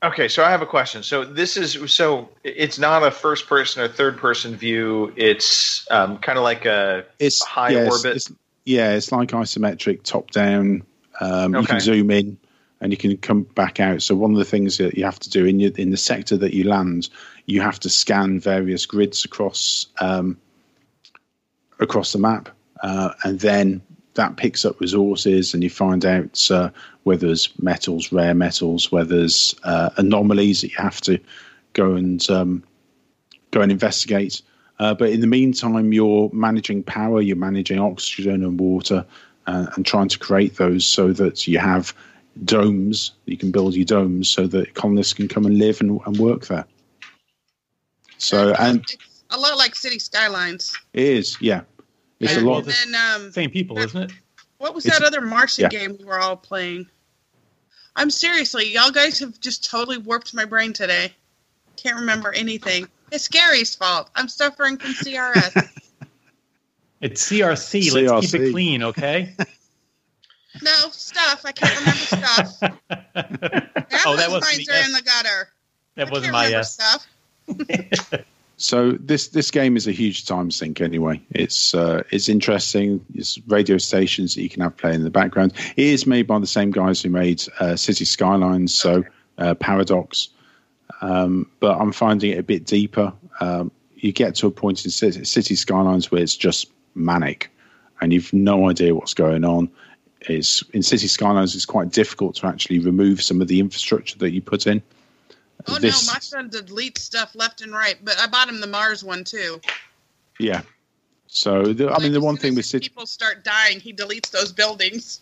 Okay, so I have a question. So this is so it's not a first person or third person view. It's um, kind of like a it's high yeah, orbit. It's, it's, yeah, it's like isometric, top down. Um, Okay. You can zoom in and you can come back out. So one of the things that you have to do in your, in the sector that you land, you have to scan various grids across um, across the map, uh, and then that picks up resources, and you find out uh, whether there's metals, rare metals, whether there's uh, anomalies that you have to go and um, go and investigate. Uh, but in the meantime, you're managing power, you're managing oxygen and water, uh, and trying to create those so that you have domes. You can build your domes so that colonists can come and live and, and work there. So, and It's a lot like City Skylines. it is, yeah. It's and a lot. then, um, Same people, isn't it? what was It's- that other Martian yeah. game we were all playing? I'm seriously, y'all guys have just totally warped my brain today. Can't remember anything. It's Gary's fault. I'm suffering from C R S. It's C R C. C R Let's C. keep it clean, okay? No, stuff. I can't remember stuff. Oh, that Apple's wasn't minds the are S. in the gutter. That I wasn't can't my remember S. stuff. So this this game is a huge time sink anyway. It's uh, it's interesting. It's radio stations that you can have playing in the background. It is made by the same guys who made uh, City Skylines, so uh, Paradox. Um, but I'm finding it a bit deeper. Um, you get to a point in City, City Skylines where it's just manic, and you've no idea what's going on. It's in City Skylines. It's quite difficult to actually remove some of the infrastructure that you put in. Oh This- no, my son deletes stuff left and right, but I bought him the Mars one too. Yeah. So the, I mean, the one thing with As City. people start dying, he deletes those buildings.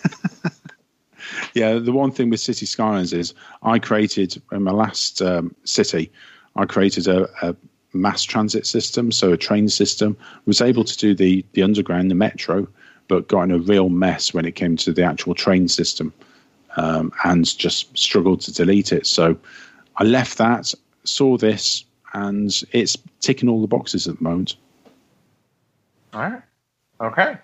Yeah, the one thing with City Skylines is I created in my last um, city, I created a, a mass transit system, so a train system. Was able to do the the underground, the metro, but got in a real mess when it came to the actual train system, um, and just struggled to delete it. So I left that, saw this, and it's ticking all the boxes at the moment. All right. Okay.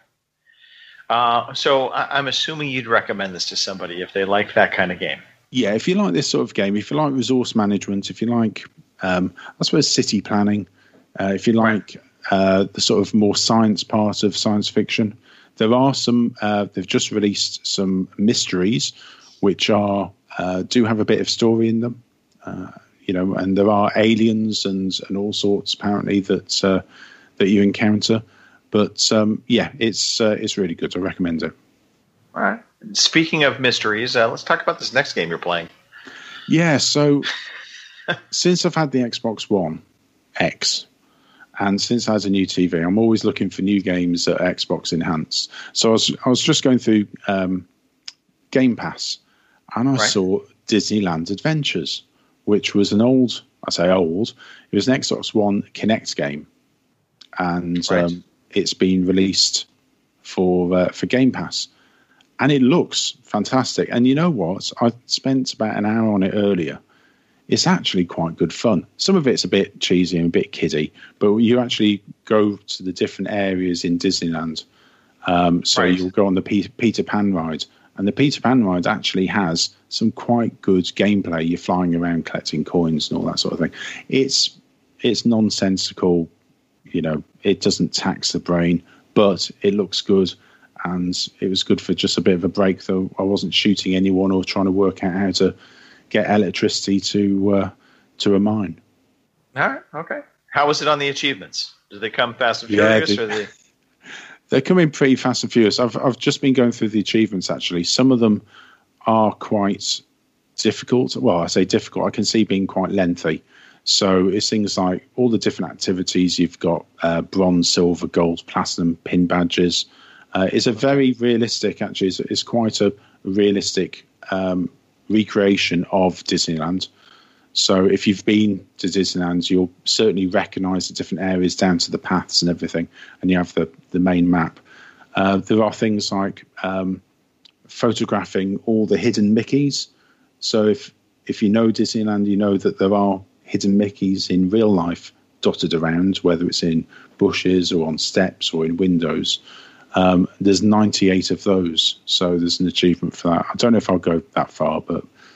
Uh, so I- I'm assuming you'd recommend this to somebody if they like that kind of game. Yeah, if you like this sort of game, if you like resource management, if you like, um, I suppose, city planning, uh, if you like uh, the sort of more science part of science fiction, there are some, uh, they've just released some mysteries which are uh, do have a bit of story in them, uh, you know, and there are aliens and, and all sorts apparently that uh, that you encounter. But um, yeah, it's uh, it's really good. I recommend it. All right. Speaking of mysteries, uh, let's talk about this next game you're playing. Yeah, so since I've had the Xbox One X and since I had a new T V, I'm always looking for new games that are Xbox enhanced. So I was I was just going through um, Game Pass, and I Right. saw Disneyland Adventures, which was an old, I say old, it was an Xbox One Kinect game, and Right. um, it's been released for uh, for Game Pass. And it looks fantastic. And you know what? I spent about an hour on it earlier. It's actually quite good fun. Some of it's a bit cheesy and a bit kiddie, but you actually go to the different areas in Disneyland. Um, so Right. you'll go on the Pe- Peter Pan ride. And the Peter Pan ride actually has some quite good gameplay. You're flying around collecting coins and all that sort of thing. It's it's nonsensical. You know, it doesn't tax the brain, but it looks good. And it was good for just a bit of a break, though I wasn't shooting anyone or trying to work out how to get electricity to uh, to a mine. All right. Okay. How was it on the achievements? Did they come fast and Yeah, furious? they- or they... They're coming pretty fast and furious. I've I've just been going through the achievements, actually. Some of them are quite difficult. Well, I say difficult. I can see being quite lengthy. So it's things like all the different activities. You've got uh, bronze, silver, gold, platinum pin badges. Uh, it's a very realistic, actually, it's, it's quite a realistic um, recreation of Disneyland. So if you've been to Disneyland, you'll certainly recognise the different areas down to the paths and everything, and you have the, the main map. Uh, there are things like um, photographing all the hidden Mickeys. So if if you know Disneyland, you know that there are hidden Mickeys in real life dotted around, whether it's in bushes or on steps or in windows. Um, there's ninety-eight of those, so there's an achievement for that. I don't know if I'll go that far, but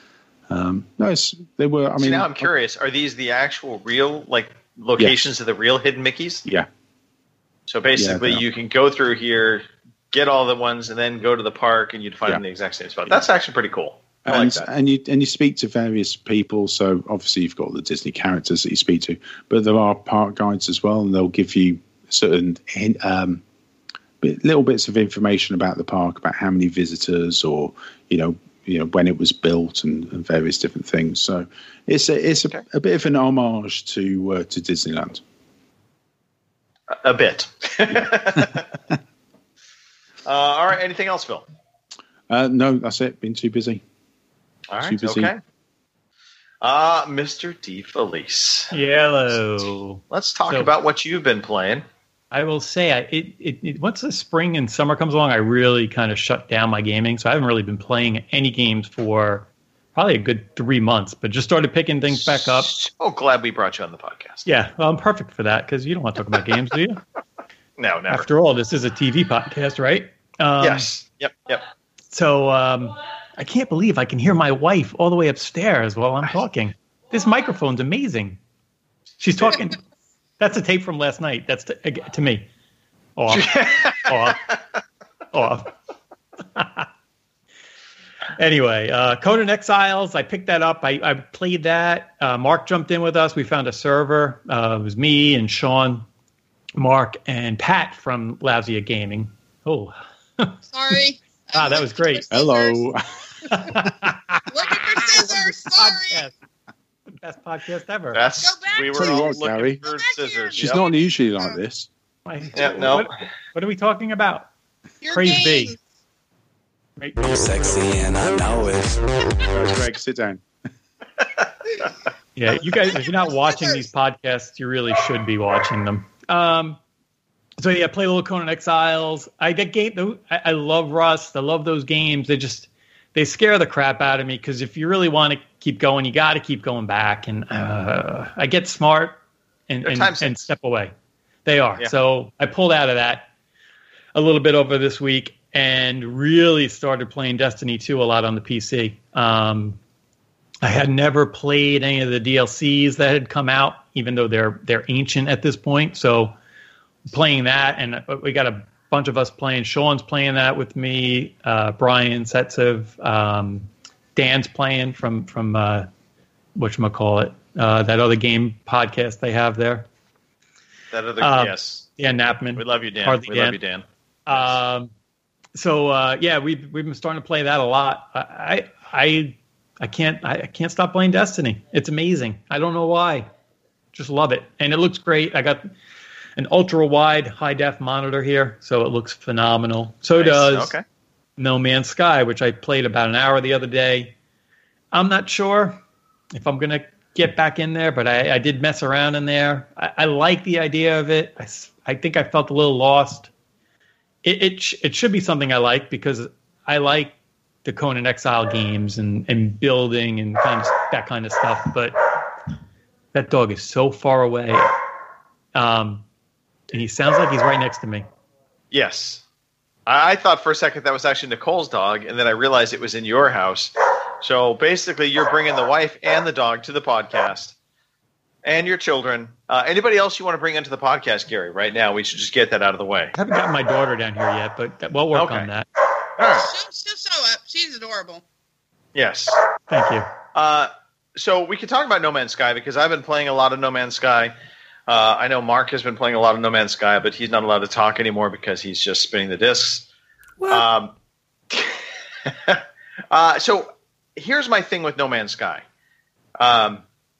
Um, no, it's, they were. I mean, See, now I'm curious. Are these the actual real like locations Yeah. of the real hidden Mickeys? Yeah. So basically, Yeah, they are. you can go through here, get all the ones, and then go to the park, and you'd find Yeah. them in the exact same spot. That's actually pretty cool. I and, like that. and you and you speak to various people. So obviously you've got the Disney characters that you speak to, but there are park guides as well, and they'll give you certain hint, um, bit, little bits of information about the park, about how many visitors, or you know, you know when it was built, and, and various different things. So it's a it's a, a bit of an homage to uh, to Disneyland. A, a bit. uh, all right. Anything else, Phil? Uh, no, that's it. Been too busy. All Too right. busy. Okay. Uh, Mister DeFelice. Hello. Let's talk So- about what you've been playing. I will say, I, it, it, it once the spring and summer comes along, I really kind of shut down my gaming. So I haven't really been playing any games for probably a good three months, but just started picking things back up. So glad we brought you on the podcast. Yeah, well, I'm perfect for that because you don't want to talk about games, do you? No, never. After all, this is a T V podcast, right? Um, yes. Yep. Yep. So um, I can't believe I can hear my wife all the way upstairs while I'm talking. This microphone's amazing. She's talking. That's a tape from last night. That's to, to me. Off. Off. Off. Anyway, uh, Conan Exiles, I picked that up. I, I played that. Uh, Mark jumped in with us. We found a server. Uh, it was me and Sean, Mark, and Pat from Lousy at Gaming. Oh. Sorry. Ah, that was great. Hello. Looking for scissors. Sorry. The best podcast ever. That's we were Tell you all what, looking Gary. for scissors. She's Yep. not usually like this. Yeah, no. What, what are we talking about? Your Praise games. be. Right. I'm sexy and I know it. All right, Greg, sit down. Yeah, you guys, if you're not watching these podcasts, you really should be watching them. Um, so yeah, play a little Conan Exiles. I get game. I, I love Rust. I love those games. They just they scare the crap out of me because if you really want to keep going, you got to keep going back. And uh, I get smart and They're and, time and sinks. step away. They are. Yeah. So I pulled out of that a little bit over this week and really started playing Destiny two a lot on the P C. Um, I had never played any of the D L Cs that had come out, even though they're they're ancient at this point. So playing that, and we got a bunch of us playing. Sean's playing that with me. Uh, Brian Setsev, um, Dan's playing from from uh, whatchamacallit, uh, that other game podcast they have there. That other Um, yes. Dan Knappman. We love you, Dan. Hardly we Dan. love you, Dan. Um, so uh, yeah, we've we've been starting to play that a lot. I I I can't I, I can't stop playing Destiny. It's amazing. I don't know why. Just love it, and it looks great. I got an ultra wide high def monitor here, so it looks phenomenal. So Nice. does Okay. No Man's Sky, which I played about an hour the other day. I'm not sure if I'm gonna get back in there, but I, I did mess around in there. I, I like the idea of it. I, s- I think I felt a little lost. It it, sh- it should be something I like because I like the Conan Exile games and, and building and kind of that kind of stuff. But that dog is so far away, um, and he sounds like he's right next to me. Yes. I I thought for a second that was actually Nicole's dog, and then I realized it was in your house. So basically, you're bringing the wife and the dog to the podcast, and your children. Uh, anybody else you want to bring into the podcast, Gary? Right now, we should just get that out of the way. I haven't gotten my daughter down here yet, but that- we'll work Okay. on that. All right. She'll, she'll show up. She's adorable. Yes. Thank you. Uh, so we can talk about No Man's Sky because I've been playing a lot of No Man's Sky. Uh, I know Mark has been playing a lot of No Man's Sky, but he's not allowed to talk anymore because he's just spinning the discs. Um, uh, so here's my thing with No Man's Sky. Um,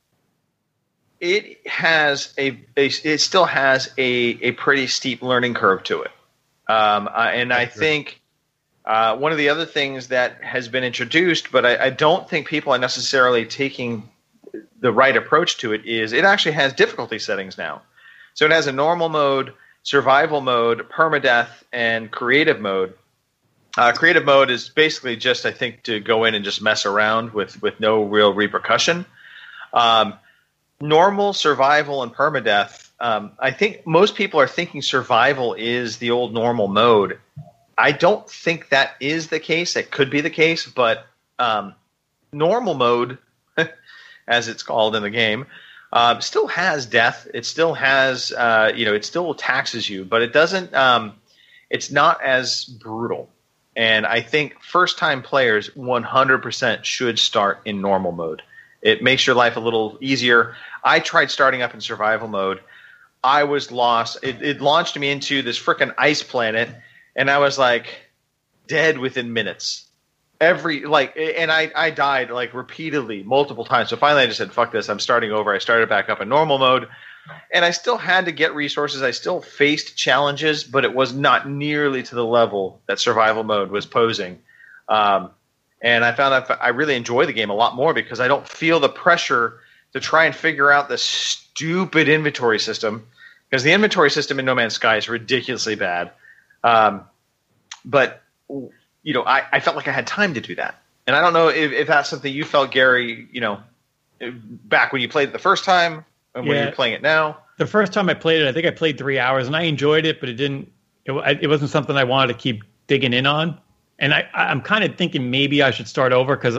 it has a, a it still has a, a pretty steep learning curve to it, um, uh, and I think uh, one of the other things that has been introduced, but I, I don't think people are necessarily taking the right approach to it, is it actually has difficulty settings now. So it has a normal mode, survival mode, permadeath, and creative mode. Uh, creative mode is basically just, I think, to go in and just mess around with, with no real repercussion. Um, normal, survival, and permadeath, um, I think most people are thinking survival is the old normal mode. I don't think that is the case. It could be the case, but um, normal mode, as it's called in the game, uh, still has death. It still has, uh, you know, it still taxes you, but it doesn't. Um, it's not as brutal. And I think first-time players one hundred percent should start in normal mode. It makes your life a little easier. I tried starting up in survival mode. I was lost. It, it launched me into this frickin' ice planet, and I was like dead within minutes. Every like, and I, I died like repeatedly, multiple times. So finally, I just said, "Fuck this! I'm starting over." I started back up in normal mode, and I still had to get resources. I still faced challenges, but it was not nearly to the level that survival mode was posing. Um, and I found out I really enjoy the game a lot more because I don't feel the pressure to try and figure out the stupid inventory system. Because the inventory system in No Man's Sky is ridiculously bad. Um, but, you know, I, I felt like I had time to do that. And I don't know if, if that's something you felt, Gary, you know, back when you played it the first time and when Yeah. you're playing it now. The first time I played it, I think I played three hours, and I enjoyed it, but it didn't. It, it wasn't something I wanted to keep digging in on. And I, I'm kind of thinking maybe I should start over because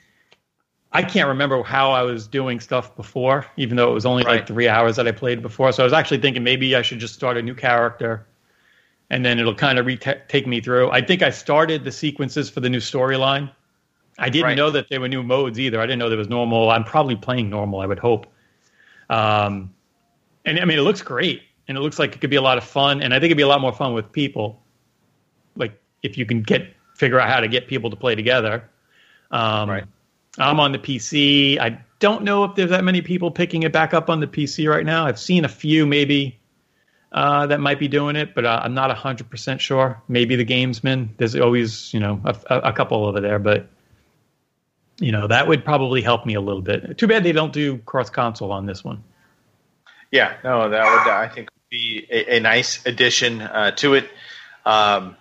I can't remember how I was doing stuff before, even though it was only Right. like three hours that I played before. So I was actually thinking maybe I should just start a new character, and then it'll kind of re- take me through. I think I started the sequences for the new storyline. I didn't Right. know that there were new modes either. I didn't know there was normal. I'm probably playing normal, I would hope. Um, and I mean, it looks great, and it looks like it could be a lot of fun. And I think it'd be a lot more fun with people, like if you can get figure out how to get people to play together. Um, Right. I'm on the P C. I don't know if there's that many people picking it back up on the P C right now. I've seen a few maybe uh, that might be doing it, but uh, I'm not one hundred percent sure. Maybe the Gamesman. There's always, you know, a, a couple over there, but you know, that would probably help me a little bit. Too bad they don't do cross console on this one. Yeah, no, that would, I think, be a, a nice addition uh, to it. Um,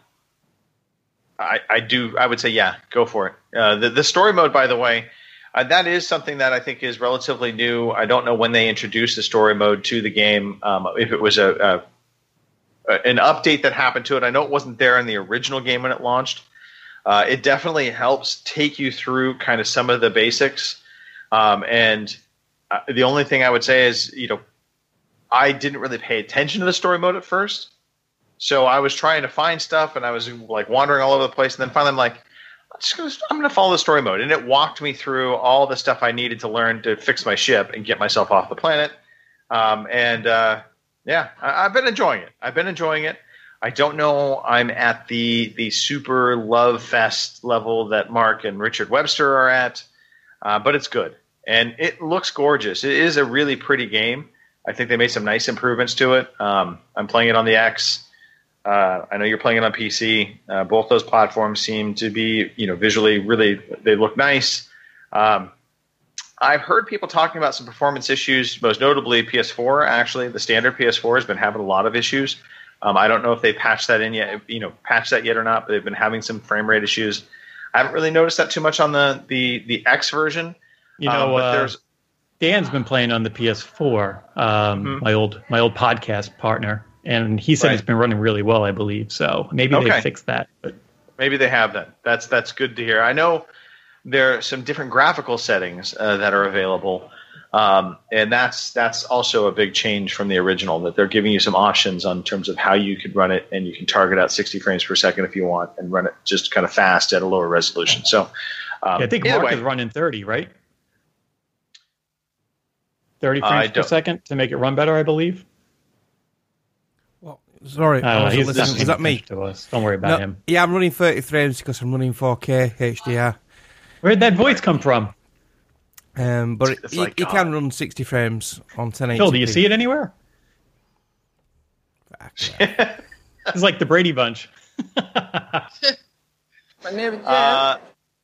I, I do. I would say, yeah, go for it. Uh, the, the story mode, by the way, uh, that is something that I think is relatively new. I don't know when they introduced the story mode to the game. Um, if it was a, a an update that happened to it, I know it wasn't there in the original game when it launched. Uh, it definitely helps take you through kind of some of the basics. Um, and uh, the only thing I would say is, you know, I didn't really pay attention to the story mode at first. So I was trying to find stuff, and I was like wandering all over the place. And then finally, I'm like, I'm just gonna, I'm going to follow the story mode, and it walked me through all the stuff I needed to learn to fix my ship and get myself off the planet. Um, and uh, yeah, I, I've been enjoying it. I've been enjoying it. I don't know. I'm at the the super love fest level that Mark and Richard Webster are at, uh, but it's good and it looks gorgeous. It is a really pretty game. I think they made some nice improvements to it. Um, I'm playing it on the X. Uh, I know you're playing it on P C. Uh, both those platforms seem to be, you know, visually really, they look nice. Um, I've heard people talking about some performance issues, most notably P S four. Actually, the standard P S four has been having a lot of issues. Um, I don't know if they patched that in yet, you know, patched that yet or not, but they've been having some frame rate issues. I haven't really noticed that too much on the the, the X version. You know, um, but uh, there's Dan's been playing on the P S four. Um, Mhm. My old my old podcast partner, and he said Right. it's been running really well. I believe so. Maybe Okay. they fixed that. But Maybe they have that. That's that's good to hear. I know there are some different graphical settings uh, that are available, um, and that's that's also a big change from the original. That they're giving you some options on terms of how you could run it, and you can target out sixty frames per second if you want, and run it just kind of fast at a lower resolution. So, um, yeah, I think either Mark way, is running thirty, right? thirty I frames per don't- second to make it run better, I believe. Sorry, I I don't know, wasn't he's listening. listening Was that me? to us. Don't worry about No, him. Yeah, I'm running thirty frames because I'm running four K H D R. Where'd that voice come from? Um, but it, It's you, like, you uh, can run sixty frames on ten eighty p. Phil, do you see it anywhere? It's like the Brady Bunch. My name is uh,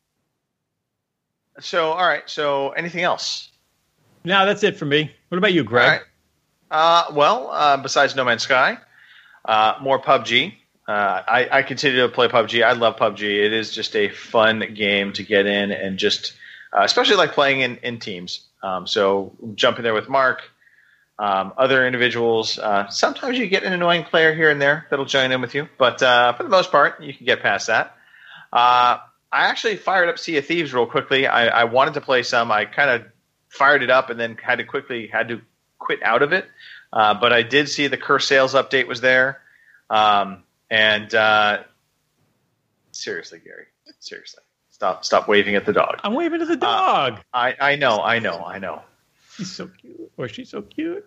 so all right. So anything else? No, that's it for me. What about you, Greg? All right. Uh, well, uh, besides No Man's Sky, uh, more P U B G. Uh, I, I continue to play P U B G. I love P U B G. It is just a fun game to get in and just, uh, especially like playing in, in teams. Um, so jumping there with Mark, um, other individuals. Uh, sometimes you get an annoying player here and there that'll join in with you, but uh, for the most part, you can get past that. Uh, I actually fired up Sea of Thieves real quickly. I, I wanted to play some. I kind of fired it up and then had to quickly had to quit out of it. Uh, but I did see the Curse Sales update was there. Um, and uh, seriously, Gary, seriously, stop stop waving at the dog. I'm waving at the dog. Uh, I, I know, I know, I know. He's so cute. Or she's so cute.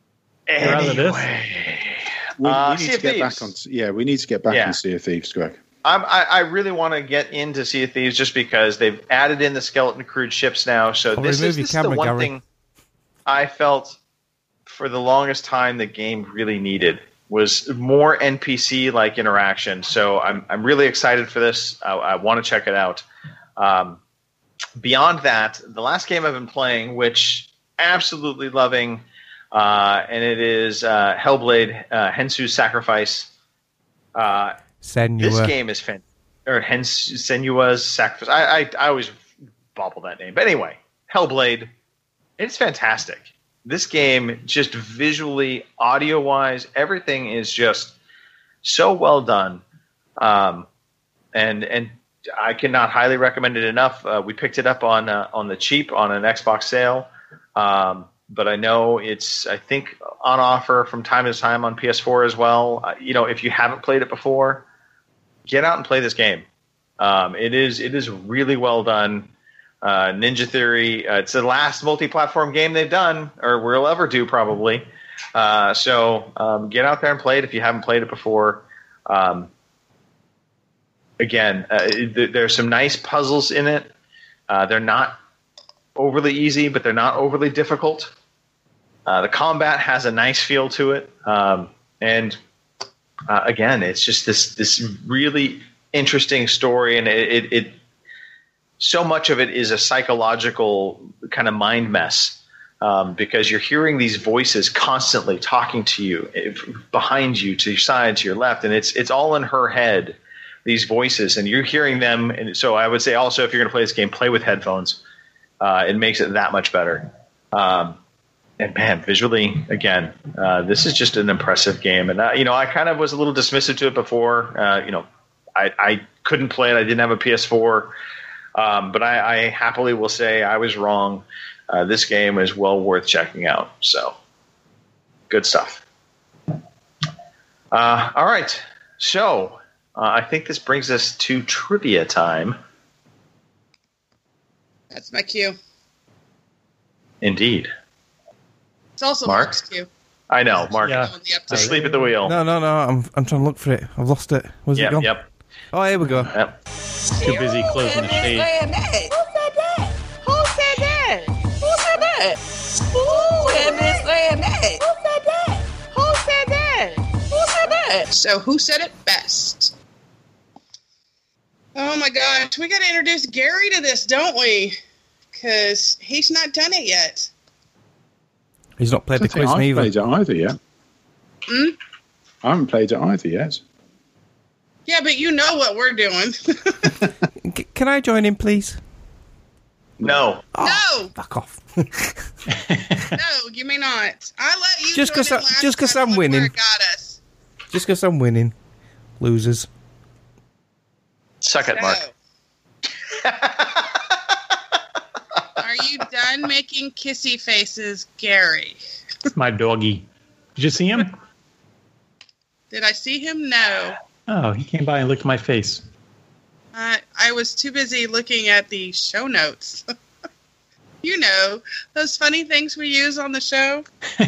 Anyway. We, Uh, we need Sea to of get Thieves. back on. Yeah, we need to get back Yeah. on Sea of Thieves, Greg. I'm, I, I really want to get into Sea of Thieves just because they've added in the skeleton crewed ships now. So Oh, this remove is, your this is the camera, one Gary. thing I felt for the longest time the game really needed was more N P C-like interaction. So I'm I'm really excited for this. I, I want to check it out. Um, beyond that, the last game I've been playing, which absolutely loving, uh, and it is uh, Hellblade: uh, Hensu's Sacrifice. Uh, Senua. this game is fan or Hens Senua's Sacrifice. I, I I always bobble that name, but anyway, Hellblade. It's fantastic. This game, just visually, audio wise, everything is just so well done, um, and and I cannot highly recommend it enough. Uh, we picked it up on uh, on the cheap on an Xbox sale, um, but I know it's I think on offer from time to time on P S four as well. Uh, you know, if you haven't played it before, get out and play this game. Um, it is it is really well done. Uh, Ninja Theory, uh, it's the last multi-platform game they've done, or will ever do probably. Uh, so um, get out there and play it if you haven't played it before. Um, again, uh, th- there's some nice puzzles in it. Uh, they're not overly easy, but they're not overly difficult. Uh, the combat has a nice feel to it, um, and uh, again, it's just this this really interesting story, and it, it, it so much of it is a psychological kind of mind mess um, because you're hearing these voices constantly talking to you if, behind you, to your side, to your left, and it's it's all in her head. These voices, and you're hearing them. And so I would say also, if you're going to play this game, play with headphones. Uh, it makes it that much better. Um, and man, visually, again, uh, this is just an impressive game. And uh, you know, I kind of was a little dismissive to it before. Uh, you know, I, I couldn't play it. I didn't have a P S four, um, but I, I happily will say I was wrong. Uh, this game is well worth checking out. So, good stuff. Uh, all right, so. Uh, I think this brings us to trivia time. That's my cue. Indeed. It's also Mark? Mark's cue. I know, Mark. Yeah. Asleep at the wheel. No, no, no. I'm I'm trying to look for it. I've lost it. Where's Yep, it gone? yep. Oh, here we go. Yep. Too busy closing the shade. Who said that? Who said that? Who said this saying that? Who said that? Who said that? Who said that? So who said it best? Oh my gosh, we got to introduce Gary to this, don't we? Because he's not done it yet. He's not played I the don't think quiz I've neither. played it either yet. Hmm? I haven't played it either yet. Yeah, but you know what we're doing. C- Can I join in, please? No. No, Fuck off. no, you may not. I let you. Just join 'cause in I- last just 'cause time, I'm look where winning. it got us. Just because I'm winning. Losers. Suck it, Mark. Are you done making kissy faces, Gary? It's my doggy. Did you see him? Did I see him? No. Oh, he came by and licked my face. Uh, I was too busy looking at the show notes. You know, those funny things we use on the show.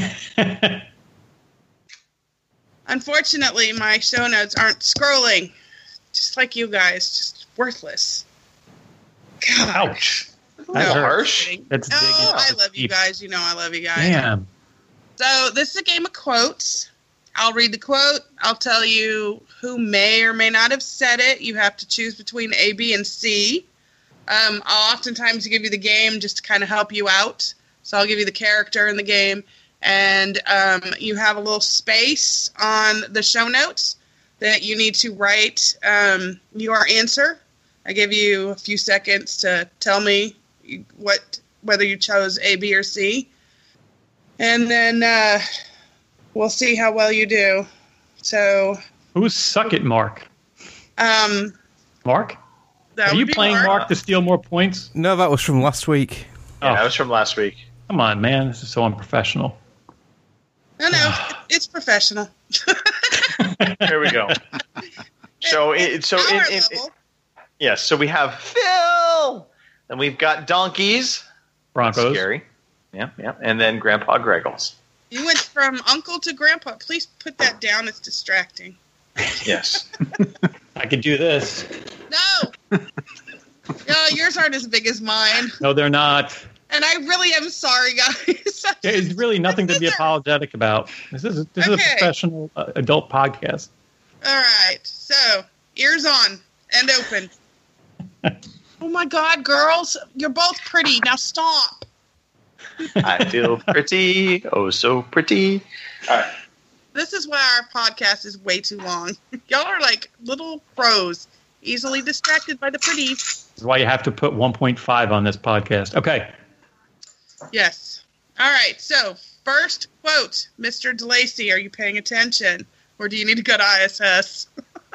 Unfortunately, my show notes aren't scrolling. Just like you guys, just worthless. God. Ouch. No, That I'm hurts. kidding. That's Oh, digging I deep. love you guys. You know I love you guys. Damn. So this is a game of quotes. I'll read the quote. I'll tell you who may or may not have said it. You have to choose between A, B, and C. Um, I'll oftentimes give you the game just to kind of help you out. So I'll give you the character in the game. And um, you have a little space on the show notes that you need to write um, your answer. I give you a few seconds to tell me what whether you chose A, B, or C. And then uh, we'll see how well you do. So, Who's suck it, Mark? um, Mark? That Are would you be playing hard. Mark to steal more points? No, that was from last week. Yeah, that was from last week. Come on, man. This is so unprofessional. No, no, it- it's professional. Here we go. So, it, so in, Power in, level. yes, so we have Phil, and we've got donkeys, Broncos. scary, yeah, yeah, and then Grandpa Greggles. You went from uncle to grandpa. Please put that down. It's distracting. Yes. I could do this. No. No, yours aren't as big as mine. No, they're not. And I really am sorry, guys. There's really nothing to be apologetic about. This is this is a Okay. professional uh, adult podcast. All right. So, ears on and open. Oh my God, girls. You're both pretty. Now stop. I feel pretty, oh so pretty. All right. This is why our podcast is way too long. Y'all are like little pros, easily distracted by the pretty. This is why you have to put one point five on this podcast. Okay. Yes. All right. So, first quote, Mister DeLacy, are you paying attention? Or do you need to go to I S S?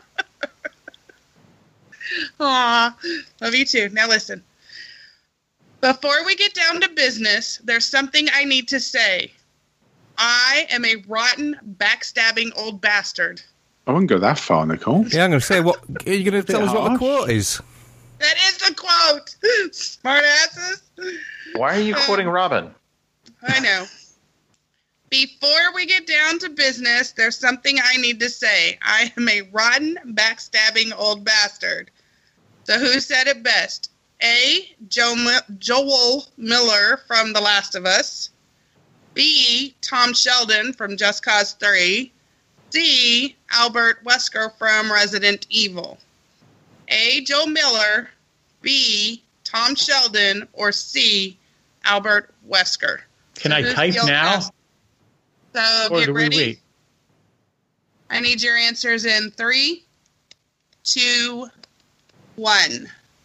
Aw, love you too. Now listen. Before we get down to business, there's something I need to say. I am a rotten, backstabbing old bastard. I wouldn't go that far, Nicole. Yeah, I'm going to say, what are you going to tell us what the harsh. quote is? That is the quote. Smart asses. Why are you quoting Robin? I know. Before we get down to business, there's something I need to say. I am a rotten, backstabbing old bastard. So who said it best? A. Joe Mi- Joel Miller from The Last of Us. B. Tom Sheldon from Just Cause three. C. Albert Wesker from Resident Evil. A. Joe Miller. B. Tom Sheldon. Or C. Albert Wesker. Can I Who's type the old now? bastard? So Or get do we ready. wait? I need your answers in three, two, one.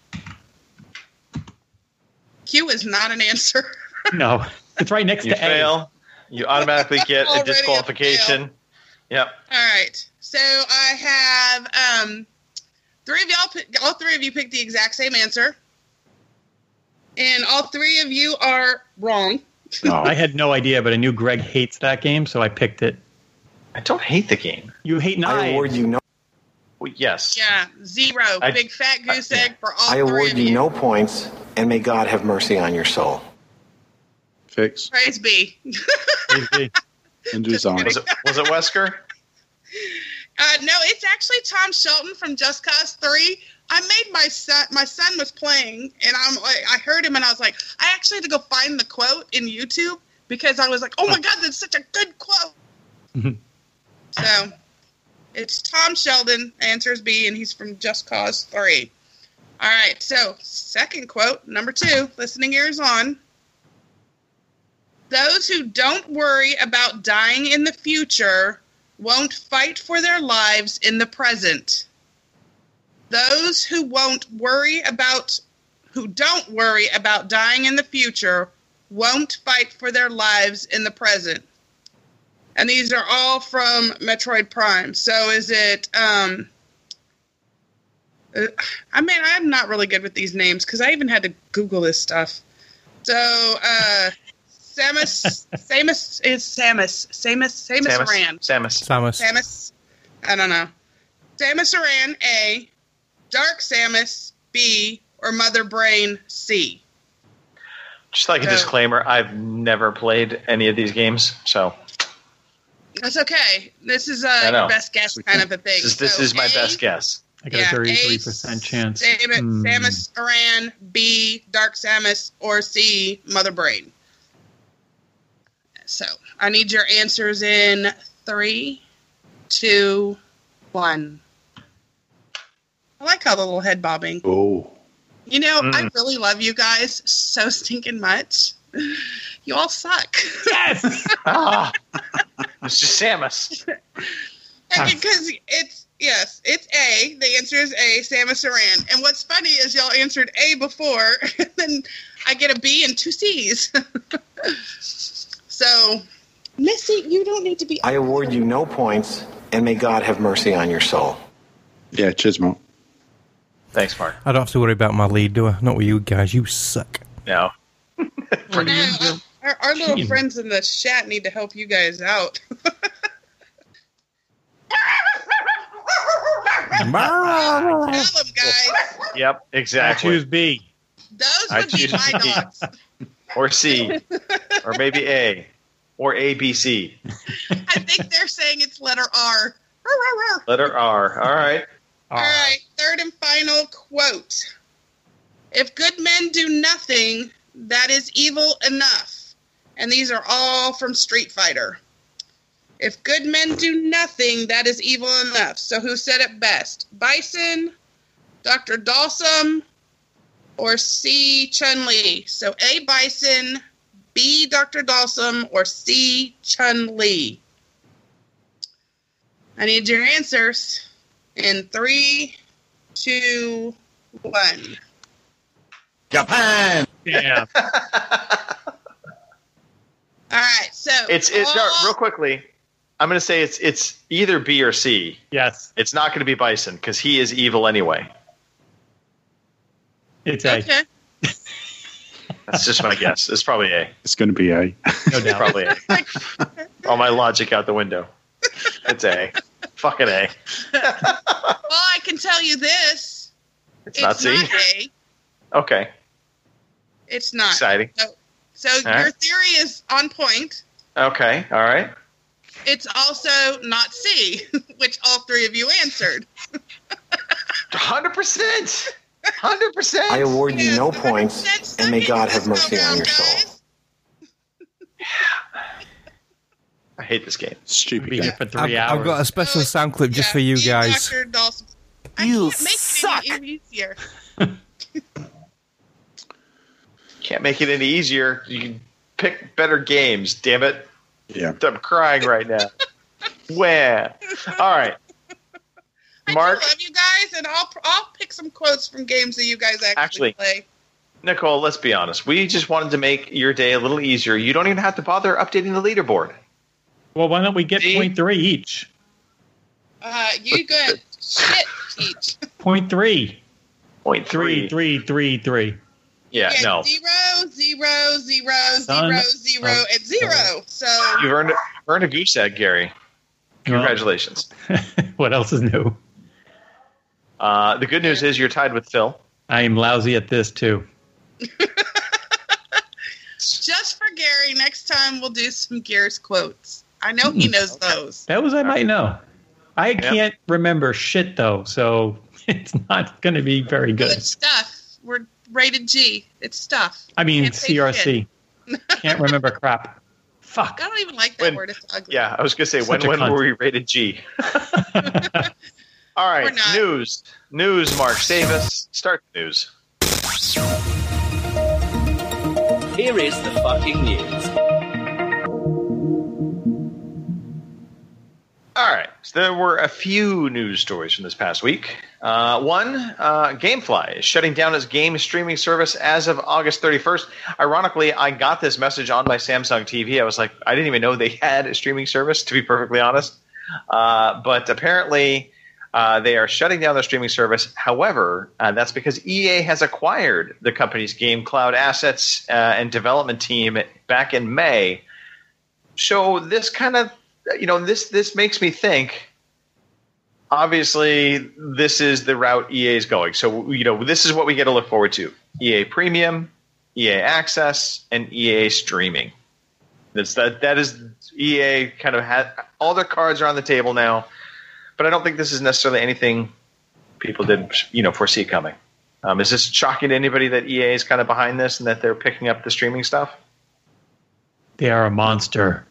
Q is not an answer. No. It's right next You to A. fail. You automatically get Already a a disqualification. Yep. All right. So I have um, three of y'all. Pick, all three of you picked the exact same answer, and all three of you are wrong. I had no idea, but I knew Greg hates that game, so I picked it. I don't hate the game. You hate knives. I award you no. Well, yes. Yeah, zero. I- Big fat goose egg for all I three award of you you. no points, and may God have mercy on your soul. Fix. Praise be. And resign. Was it, was it Wesker? Uh, no, it's actually Tom Shelton from Just Cause three. I made my son. My son was playing, and I'm like, I heard him, and I was like, I actually had to go find the quote in YouTube because I was like, oh my God, that's such a good quote. So, it's Tom Sheldon. Answers B, and he's from Just Cause three. All right. So, second quote, number two. Listening ears on. Those who don't worry about dying in the future won't fight for their lives in the present. Those who won't worry about, who don't worry about dying in the future won't fight for their lives in the present. And these are all from Metroid Prime. So is it, um, uh, I mean, I'm not really good with these names because I even had to Google this stuff. So, uh, Samus, Samus is Samus, Samus, Samus Samus. Aran. Samus. Samus. Samus, I don't know. Samus Aran, A. Dark Samus, B. Or Mother Brain, C. Just like a So- disclaimer, I've never played any of these games, so That's okay. This is I uh, know. your best guess kind of a thing. this is, this So is my A, best guess. I got Yeah, a thirty-three percent chance. Samus, Hmm. Samus Aran, B. Dark Samus, or C. Mother Brain. So I need your answers in three, two, one. I like how the little head bobbing. Oh. You know, Mm. I really love you guys so stinking much. You all suck. Yes! Ah, it's just Samus. Because it's, yes, it's A. The answer is A, Samus Aran. And what's funny is y'all answered A before, and then I get a B and two C's. So, Missy, you don't need to be... I award you no points, and may God have mercy on your soul. Yeah, Chismont. Thanks, Mark. I don't have to worry about my lead, do I? Not with you guys. You suck. No. I know, our, our little Gee. friends in the chat need to help you guys out. Tell them, guys. Yep, exactly. I choose B. Those I would be choose my B. dogs. Or C. Or maybe A. Or A, B, C. I think they're saying it's letter R. Letter R. All right. All right, third and final quote. If good men do nothing, that is evil enough. And these are all from Street Fighter. If good men do nothing, that is evil enough. So who said it best? Bison, Doctor Dawson, or C, Chun-Li? So A, Bison, B, Doctor Dawson, or C, Chun-Li? I need your answers in three, two, one. Japan. Yeah. All right, so It's it's all- no, real quickly. I'm going to say it's it's either B or C. Yes. It's not going to be Bison because he is evil anyway. It's A. Okay. That's just my guess. It's probably A. It's going to be A. No doubt. Probably A. All my logic out the window. It's A. Fucking A. Well, I can tell you this. It's not C? A. Okay. It's not. Exciting. So, so All your right. theory is on point. Okay. All right. It's also not C, which all three of you answered. one hundred percent. one hundred percent. I award you no points, and may God have mercy on your soul. I hate this game. Stupid Be game. here for I've, three hours. I've got a special sound clip just Yeah, for you B, guys. Doctor Dawson. I You can't make suck. it any easier. Can't make it any easier. You can pick better games, damn it. Yeah. I'm crying right now. Where? All right. Mark, I love you guys, and I'll I'll pick some quotes from games that you guys actually, Actually, play. Nicole, let's be honest. We just wanted to make your day a little easier. You don't even have to bother updating the leaderboard. Well, why don't we get See? point three each? Uh, you good shit teach. Point three. Point Three, three. three, three, three. Yeah, Yeah, no. zero, zero, zero, Son zero, zero, of- and zero. So You've earned, earned a goose egg, Gary. Congratulations. What else is new? Uh, the good news is you're tied with Phil. I am lousy at this too. just for Gary, next time we'll do some Gears quotes. I know he knows those. That I might know. I can't remember shit though, so it's not going to be very good. Good stuff. We're rated G. It's stuff. I mean Can't say C R shit. C. Can't remember crap. Fuck. I don't even like that When- word. It's ugly. Yeah, I was going to say, Such when a when cunt. were we rated G? All We're right, not. news. News, Mark. Save us. Start the news. Here is the fucking news. All right. So there were a few news stories from this past week. Uh, one, uh, GameFly is shutting down its game streaming service as of August thirty-first. Ironically, I got this message on my Samsung T V. I was like, I didn't even know they had a streaming service, to be perfectly honest. Uh, but apparently, uh, they are shutting down their streaming service. However, uh, that's because E A has acquired the company's Game Cloud assets uh, and development team back in May. So this kind of You know, this this makes me think, obviously, this is the route E A is going. So, you know, this is what we get to look forward to. E A Premium, E A Access, and E A Streaming. That's that. That is E A kind of had all their cards are on the table now, but I don't think this is necessarily anything people didn't, you know, foresee coming. Um, is this shocking to anybody that E A is kind of behind this and that they're picking up the streaming stuff? They are a monster.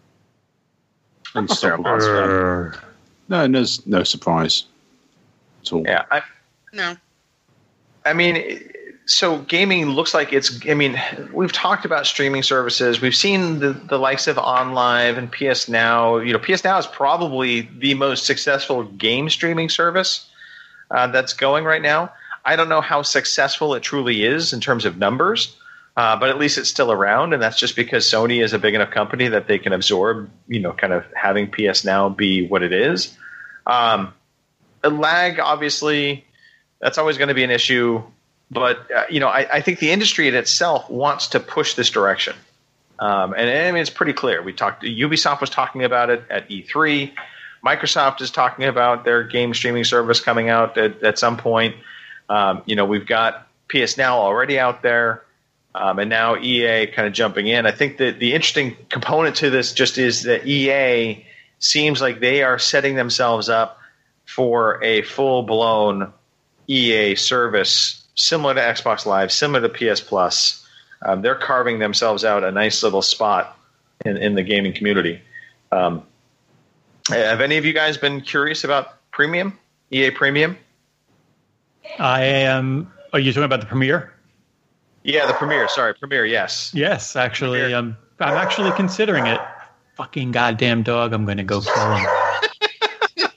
Unstoppable. No, no, no surprise at all. Yeah, I, No. I mean, so gaming looks like it's. I mean, we've talked about streaming services. We've seen the, the likes of OnLive and P S Now. You know, P S Now is probably the most successful game streaming service uh, that's going right now. I don't know how successful it truly is in terms of numbers, uh, but at least it's still around, and that's just because Sony is a big enough company that they can absorb, you know, kind of having P S Now be what it is. Um, lag, obviously, That's always going to be an issue. But, uh, you know, I, I think the industry in itself wants to push this direction. Um, and, and I mean, it's pretty clear. We talked. Ubisoft was talking about it at E three. Microsoft is talking about their game streaming service coming out at, at some point. Um, you know, we've got P S Now already out there, um, and now E A kind of jumping in. I think that the interesting component to this just is that E A seems like they are setting themselves up for a full-blown E A service similar to Xbox Live, similar to P S Plus. Um, they're carving themselves out a nice little spot in, in the gaming community. Um, have any of you guys been curious about Premium, E A Premium? I am. Are you talking about the Premiere? Yeah, the Premiere. Sorry, Premiere. Yes. Yes, actually, um, I'm actually considering it. Fucking goddamn dog! I'm going to go kill him.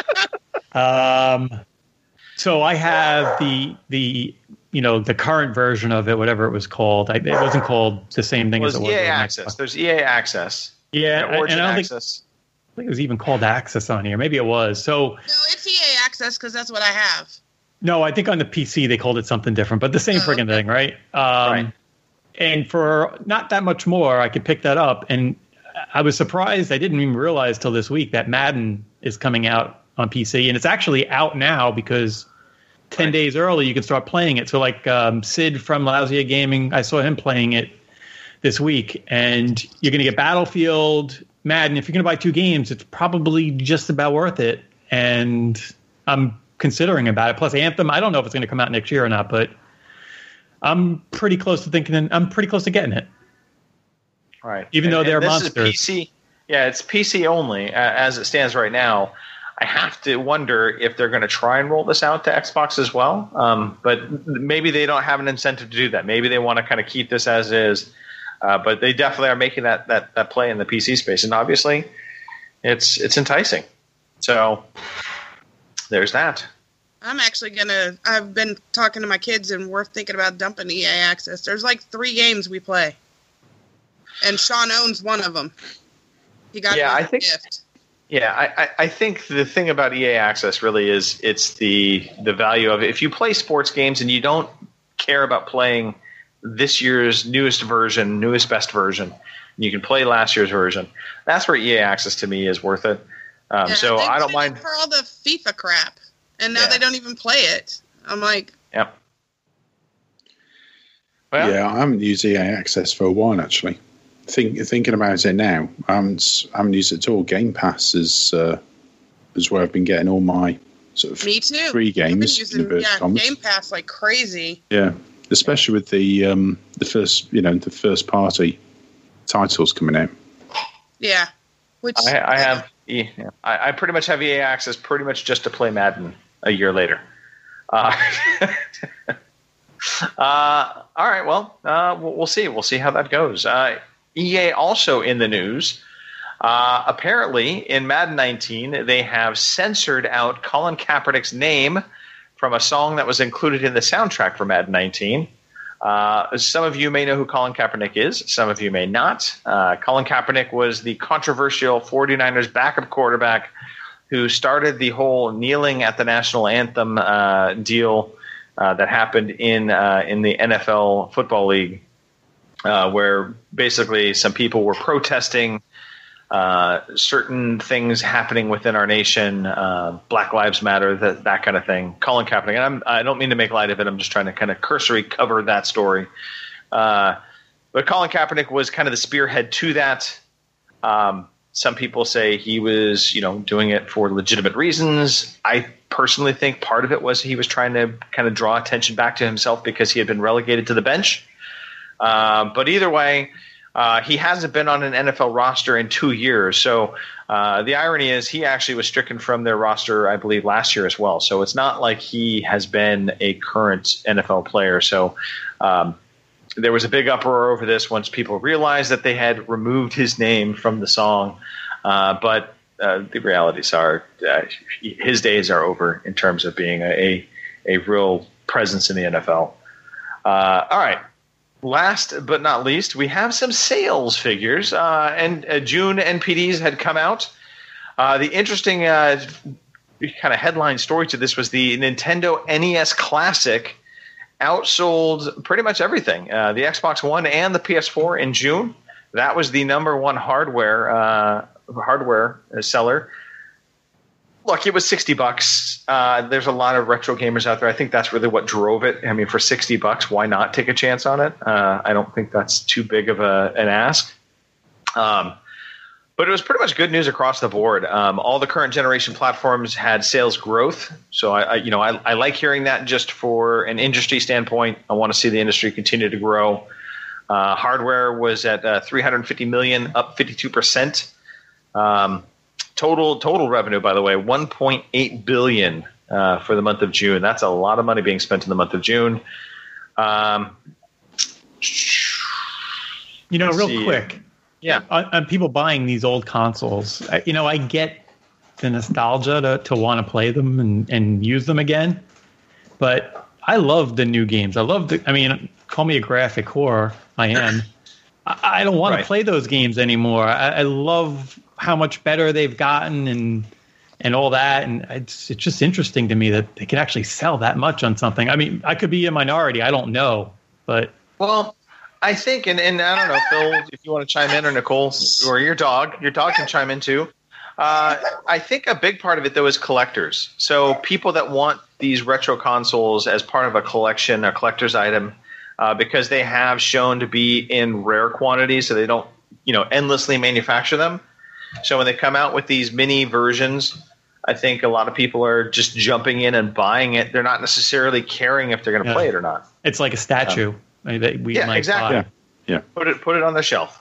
um. So I have the the you know the current version of it, whatever it was called. I, it wasn't called the same thing well, as it was. E A Access. There's E A Access. Yeah, and Origin and I don't Access. Think, I think it was even called Access on here. Maybe it was. So No, it's E A Access because that's what I have. no, I think on the P C they called it something different, but the same Oh, friggin' thing, right? Um, Right. And for not that much more, I could pick that up. And I was surprised. I didn't even realize till this week that Madden is coming out on P C, and it's actually out now because ten days early you can start playing it. So like um, Sid from Lausea Gaming, I saw him playing it this week, and you're going to get Battlefield, Madden. If you're going to buy two games, it's probably just about worth it. And I'm considering about it. Plus Anthem, I don't know if it's going to come out next year or not, but I'm pretty close to thinking. I'm pretty close to getting it. Right. Even though And- they're and this monsters. Is P C, yeah, it's P C only uh, as it stands right now. I have to wonder if they're going to try and roll this out to Xbox as well. Um, but maybe they don't have an incentive to do that. Maybe they want to kind of keep this as is. Uh, but they definitely are making that, that that play in the P C space, and obviously, it's it's enticing. So there's that. I'm actually gonna. I've been talking to my kids, and we're thinking about dumping E A Access. There's like three games we play, and Sean owns one of them. He got Yeah, it as I a think- gift. Yeah, I, I, I think the thing about E A Access really is it's the the value of it. If you play sports games and you don't care about playing this year's newest version, newest best version, and you can play last year's version, that's where E A Access to me is worth it. Um, Yeah, so they I don't did it mind. for all the FIFA crap, and now Yeah. they don't even play it. I'm like, Yep. Well, yeah, I haven't used E A Access for a while actually. Think, thinking about it now, I haven't, I haven't used it at all. Game Pass is uh, is where I've been getting all my sort of me too. free I've been games. using, inverted yeah, commas. Game Pass like crazy. Yeah, especially with the um, the first, you know, the first party titles coming out. Yeah, which I, I have. E- yeah, I, I pretty much have E A Access pretty much just to play Madden a year later. Uh, uh, all right, well, uh, we'll, we'll see. We'll see how that goes. Uh, E A also in the news. Uh, apparently, in Madden nineteen, they have censored out Colin Kaepernick's name from a song that was included in the soundtrack for Madden nineteen. Uh, some of you may know who Colin Kaepernick is. Some of you may not. Uh, Colin Kaepernick was the controversial 49ers backup quarterback who started the whole kneeling at the national anthem uh, deal uh, that happened in uh, in the N F L Football League, uh, where basically some people were protesting uh, certain things happening within our nation, uh, Black Lives Matter, that that kind of thing. Colin Kaepernick, and I'm, I don't mean to make light of it. I'm just trying to kind of cursory cover that story. Uh, but Colin Kaepernick was kind of the spearhead to that. Um, some people say he was, you know, doing it for legitimate reasons. I personally think part of it was he was trying to kind of draw attention back to himself because he had been relegated to the bench. Uh, but either way, uh, he hasn't been on an N F L roster in two years. So uh, the irony is he actually was stricken from their roster, I believe, last year as well. So it's not like he has been a current N F L player. So um, there was a big uproar over this once people realized that they had removed his name from the song. Uh, but uh, the realities are uh, his days are over in terms of being a, a real presence in the N F L. Uh, all right. Last but not least, we have some sales figures. Uh, and uh, June N P Ds had come out. Uh, the interesting uh, kind of headline story to this was the Nintendo N E S Classic outsold pretty much everything. Uh, the Xbox One and the P S four in June. That was the number one hardware uh, hardware seller. Look, it was sixty bucks. Uh, there's a lot of retro gamers out there. I think that's really what drove it. I mean, for sixty bucks, why not take a chance on it? Uh, I don't think that's too big of a, an ask. Um, but it was pretty much good news across the board. Um, all the current generation platforms had sales growth. So I, I you know, I, I like hearing that just for an industry standpoint. I want to see the industry continue to grow. Uh, hardware was at uh, three hundred fifty million, up fifty-two percent. Um, Total total revenue, by the way, one point eight billion dollars uh, for the month of June. That's a lot of money being spent in the month of June. Um, you know, real see. quick, yeah, on, on people buying these old consoles, I, you know, I get the nostalgia to, to want to play them and, and use them again, but I love the new games. I love the. I mean, call me a graphic whore. I am. I, I don't want Right. to play those games anymore. I, I love how much better they've gotten and and all that, and it's it's just interesting to me that they can actually sell that much on something. I mean, I could be a minority, I don't know, but Well, I think, and, and I don't know, Phil, if you want to chime in, or Nicole, or your dog, your dog can chime in too. Uh, I think a big part of it, though, is collectors. So people that want these retro consoles as part of a collection, a collector's item, uh, because they have shown to be in rare quantities, so they don't, you know, endlessly manufacture them. So when they come out with these mini versions, I think a lot of people are just jumping in and buying it. They're not necessarily caring if they're going to Yeah. play it or not. it's like a statue um, that we Yeah, might exactly. buy. Yeah. Put it put it on the shelf.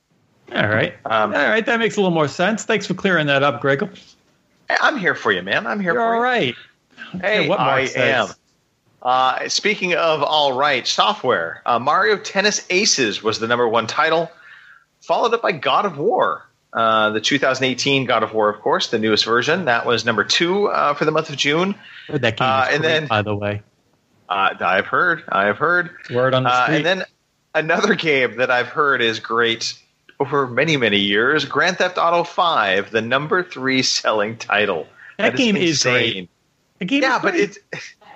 All right, Um, all right, that makes a little more sense. Thanks for clearing that up, Greg. Hey, I'm here for you, man. I'm here You're for all you. right. Hey, what Mark I says. am. Uh, speaking of all right software, uh, Mario Tennis Aces was the number one title, followed up by God of War. Uh, the two thousand eighteen God of War, of course, the newest version. That was number two uh, for the month of June. Heard that game Uh, is and great, then- by the way. Uh, I've heard. I've heard. Word on the Uh, street. and then another game that I've heard is great over many, many years, Grand Theft Auto five, the number three selling title. That game is insane. great. The game Yeah, is but great. it's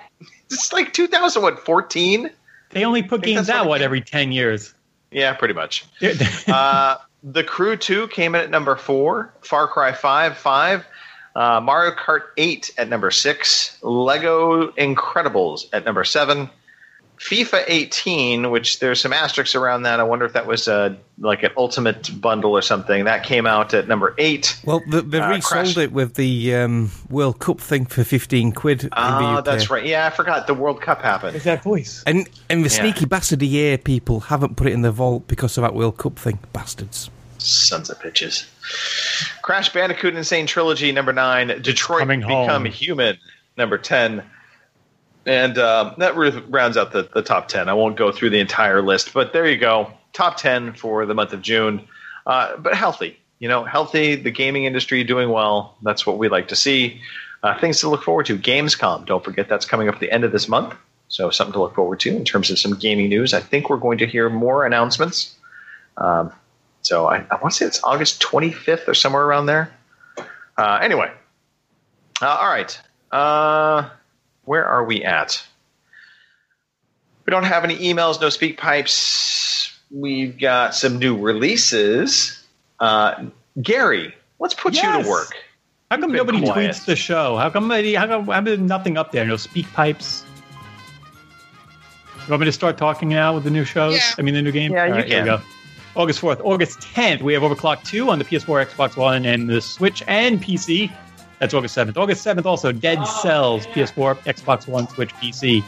it's like two thousand fourteen. They only put think games that's out, what what, it- every ten years? Yeah, pretty much. uh, The Crew two came in at number four. Far Cry five, five. Uh, Mario Kart eight at number six. Lego Incredibles at number seven. FIFA eighteen, which there's some asterisks around that. I wonder if that was uh, like an ultimate bundle or something. That came out at number eight. Well, they, they Uh, resold Crash- it with the um, World Cup thing for fifteen quid in the Oh, U K. that's right. Yeah, I forgot. The World Cup happened. Is that voice? And and the Yeah. sneaky bastard of year people haven't put it in the vault because of that World Cup thing. Bastards. Sons of bitches. Crash Bandicoot Insane Trilogy, number nine. Detroit Coming Become home. Human, number ten. And um, that re- rounds out the, the top ten. I won't go through the entire list, but there you go. Top ten for the month of June. Uh, but healthy. You know, healthy, the gaming industry doing well. That's what we like to see. Uh, things to look forward to. Gamescom, don't forget that's coming up at the end of this month. So something to look forward to in terms of some gaming news. I think we're going to hear more announcements. Um, so I, I want to say it's August twenty-fifth or somewhere around there. Uh, anyway. Uh, all right. Uh, where are we at? We don't have any emails, no speak pipes. We've got some new releases. Uh, Gary, let's put you Yes. to work. How come You've been nobody quiet. tweets the show? How come, how come how come nothing up there? No speak pipes? You want me to start talking now with the new shows? Yeah. I mean, the new game? Yeah, All you right, here we can. go. August fourth. August tenth, we have Overclock two on the P S four, Xbox One, and the Switch and P C. That's August seventh. August seventh, also, Dead Cells, P S four, Xbox One, Switch, P C.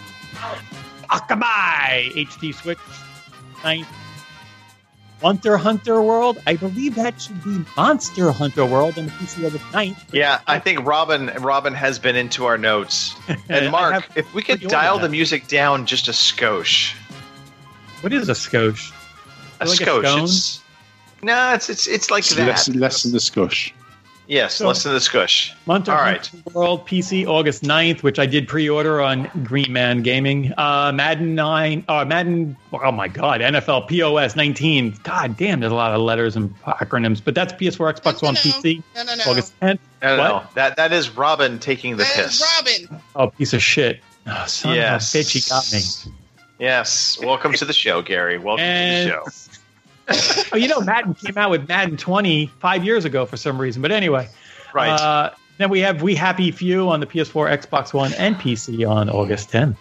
Akabai, H D Switch, ninth. Monster Hunter World, I believe that should be Monster Hunter World on the P C August ninth. Yeah, I think Robin Robin has been into our notes. And I Mark, have if we could pre-ordered dial that. the music down just a skosh. What is a skosh? A Like a skosh. scone? It's, no, it's it's it's like It's that. less, less than the scush. Yes, So- listen to the scush. Monster All right. Hunter World P C August ninth, which I did pre-order on Green Man Gaming. Uh, Madden nine, uh, Madden, oh my God, N F L P O S nineteen. God damn, there's a lot of letters and acronyms, but that's P S four, Xbox One, P C. No, no, no. August tenth. No, no, What? no. That, that is Robin taking the That piss. is Robin. Oh, piece of shit. Oh, son Yes. of a bitch, he got me. Yes. Welcome to the show, Gary. Welcome And- to the show. Oh, you know, Madden came out with Madden twenty five years ago for some reason. But anyway. Right. Uh, then we have We Happy Few on the P S four, Xbox One, and P C on August tenth.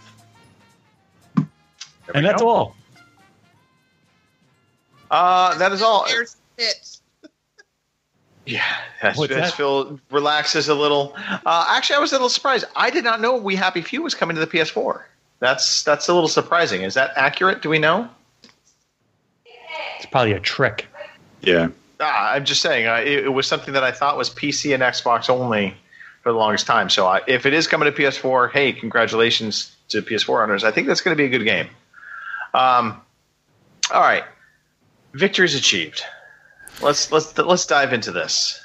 And that's go. all. Uh, that is all. There's hits. Yeah, that's, What's that's that? Phil relaxes a little. Uh, actually, I was a little surprised. I did not know We Happy Few was coming to the P S four. That's that's a little surprising. Is that accurate? Do we know? It's probably a trick. Yeah. Ah, I'm just saying. Uh, it, it was something that I thought was P C and Xbox only for the longest time. So I, if it is coming to P S four, hey, congratulations to P S four owners. I think that's going to be a good game. Um, all right, victories achieved. Let's let's let's dive into this.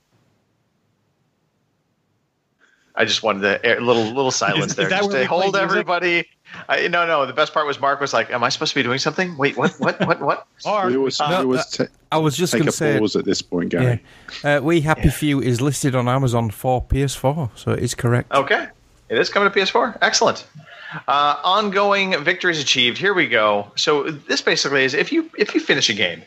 I just wanted a little little silence Is- is there, that just where to we play hold music? everybody. I, no, no. The best part was Mark was like, "Am I supposed to be doing something? Wait, what? What? What? What?" We always, we No, always uh, ta- I was just take going a to say, pause at this point, Gary. yeah, uh, We Happy Few is listed on Amazon for P S four, so it is correct. Okay, it is coming to P S four. Excellent. Uh, ongoing victories achieved. Here we go. So this basically is if you if you finish a game,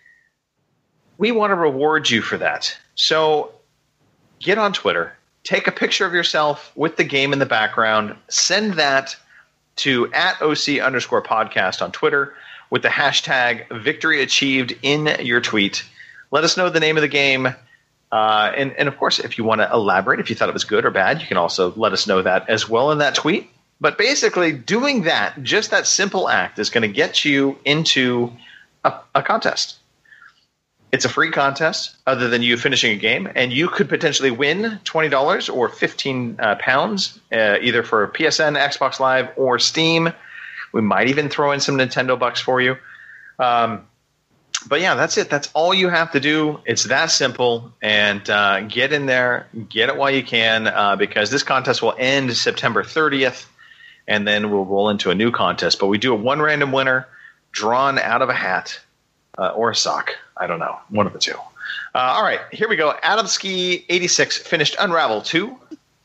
we want to reward you for that. So get on Twitter, take a picture of yourself with the game in the background, send that to at OC underscore podcast on Twitter with the hashtag victory achieved in your tweet. Let us know the name of the game. Uh, and, and of course, if you want to elaborate, if you thought it was good or bad, you can also let us know that as well in that tweet. But basically, doing that, just that simple act, is going to get you into a, a contest. It's a free contest other than you finishing a game, and you could potentially win twenty dollars or fifteen uh, pounds, uh, either for P S N, Xbox Live, or Steam. We might even throw in some Nintendo bucks for you. Um, but yeah, that's it. That's all you have to do. It's that simple, and uh, get in there, get it while you can, uh, because this contest will end September thirtieth, and then we'll roll into a new contest. But we do a one random winner drawn out of a hat uh, or a sock. I don't know. One of the two. Uh, all right, here we go. Adamski eighty-six finished Unravel two.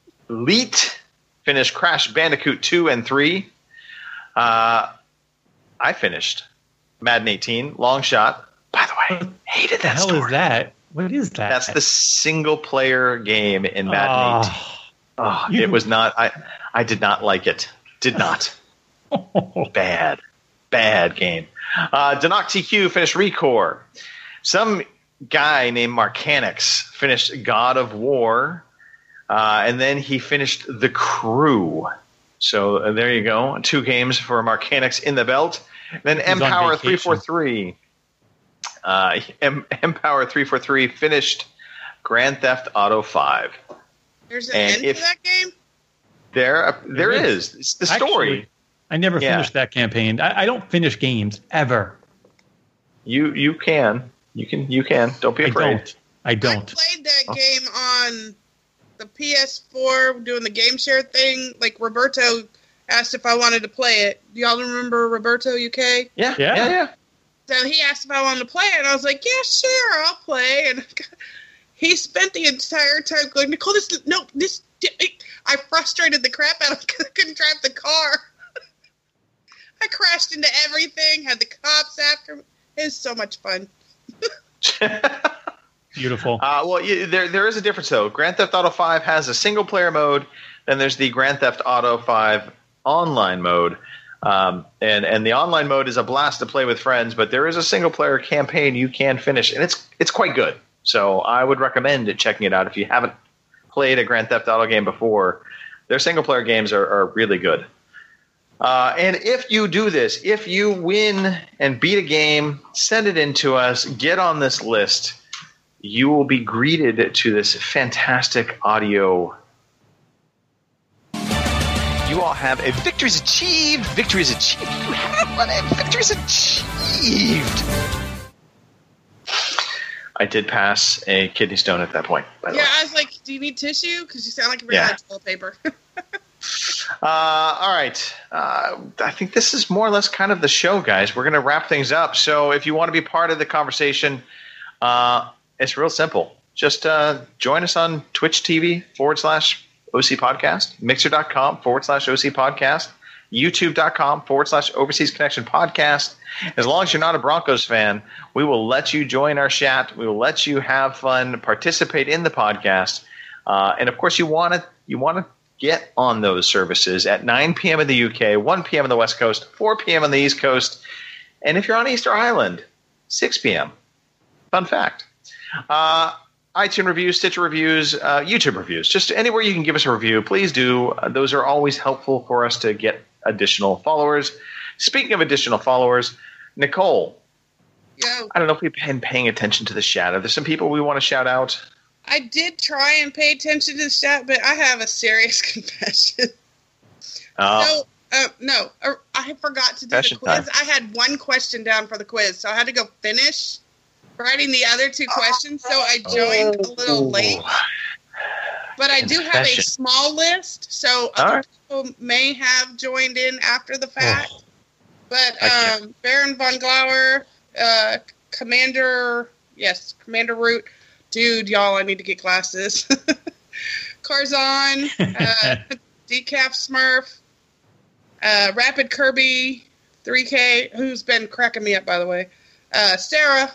Leet finished Crash Bandicoot two and three. Uh, I finished Madden eighteen, Long Shot. By the way, hated that What the hell story. is that? What is that? That's the single-player game in Madden Ah. eighteen. Oh, You- it was not. I I did not like it. Did not. Bad, bad game. Uh, Denok T Q finished Recore. Some guy named Marcanix finished God of War, uh, and then he finished The Crew. So uh, there you go. Two games for Marcanix in the belt. Then He's on Empower vacation. three forty-three. Uh, M- Empower three forty-three finished Grand Theft Auto five. There's an And end if- to that game? There, uh, there There is. is. It's the story. Actually, I never Yeah. finished that campaign. I, I don't finish games ever. You you can. You can. You can. Don't be I afraid. don't. I don't. Played that game on the P S four doing the game share thing. Like Roberto asked if I wanted to play it. Do y'all remember Roberto U K? Yeah, Yeah. yeah, yeah. So he asked if I wanted to play it, and I was like, "Yeah, sure, I'll play." And he spent the entire time going, "Nicole, this no, this." I frustrated the crap out of him because I couldn't drive the car. I crashed into everything. Had the cops after me. It was so much fun. Beautiful. Uh, well, you, there there is a difference though. Grand Theft Auto five has a single player mode. Then there's the Grand Theft Auto five online mode, um, and and the online mode is a blast to play with friends. But there is a single player campaign you can finish, and it's it's quite good. So I would recommend checking it out if you haven't played a Grand Theft Auto game before. Their single player games are, are really good. Uh, and if you do this, if you win and beat a game, send it in to us, get on this list. You will be greeted to this fantastic audio. You all have a victories achieved. Victories achieved. You have one. A victories achieved. I did pass a kidney stone at that point. By the Yeah, way. I was like, do you need tissue? Because you sound like you're Yeah. out of toilet paper. Uh, all right. Uh, I think this is more or less kind of the show, guys. We're going to wrap things up. So if you want to be part of the conversation, uh, it's real simple. Just uh, join us on Twitch T V forward slash OC Podcast, Mixer.com forward slash OC Podcast, YouTube.com forward slash Overseas Connection Podcast. As long as you're not a Broncos fan, we will let you join our chat. We will let you have fun, participate in the podcast. Uh, and, of course, you want to you want to get on those services at nine p.m. in the U K, one p.m. on the West Coast, four p.m. on the East Coast. And if you're on Easter Island, six p.m. Fun fact. Uh, iTunes reviews, Stitcher reviews, uh, YouTube reviews. Just anywhere you can give us a review, please do. Uh, those are always helpful for us to get additional followers. Speaking of additional followers, Nicole, Yo. I don't know if we've been paying attention to the chat. Are there some people we want to shout out? I did try and pay attention to the chat, but I have a serious confession. Oh. So, uh, no, uh, I forgot to do Confession the quiz. time. I had one question down for the quiz, so I had to go finish writing the other two questions, so I joined a little late. But I do have a Confession. small list, so All other right. people may have joined in after the fact. But I can't- um, Baron von Glauer, uh, Commander, yes, Commander Root, dude, y'all, I need to get glasses. Carzon, uh, Decaf Smurf, uh, Rapid Kirby, three K, who's been cracking me up, by the way, uh, Sarah,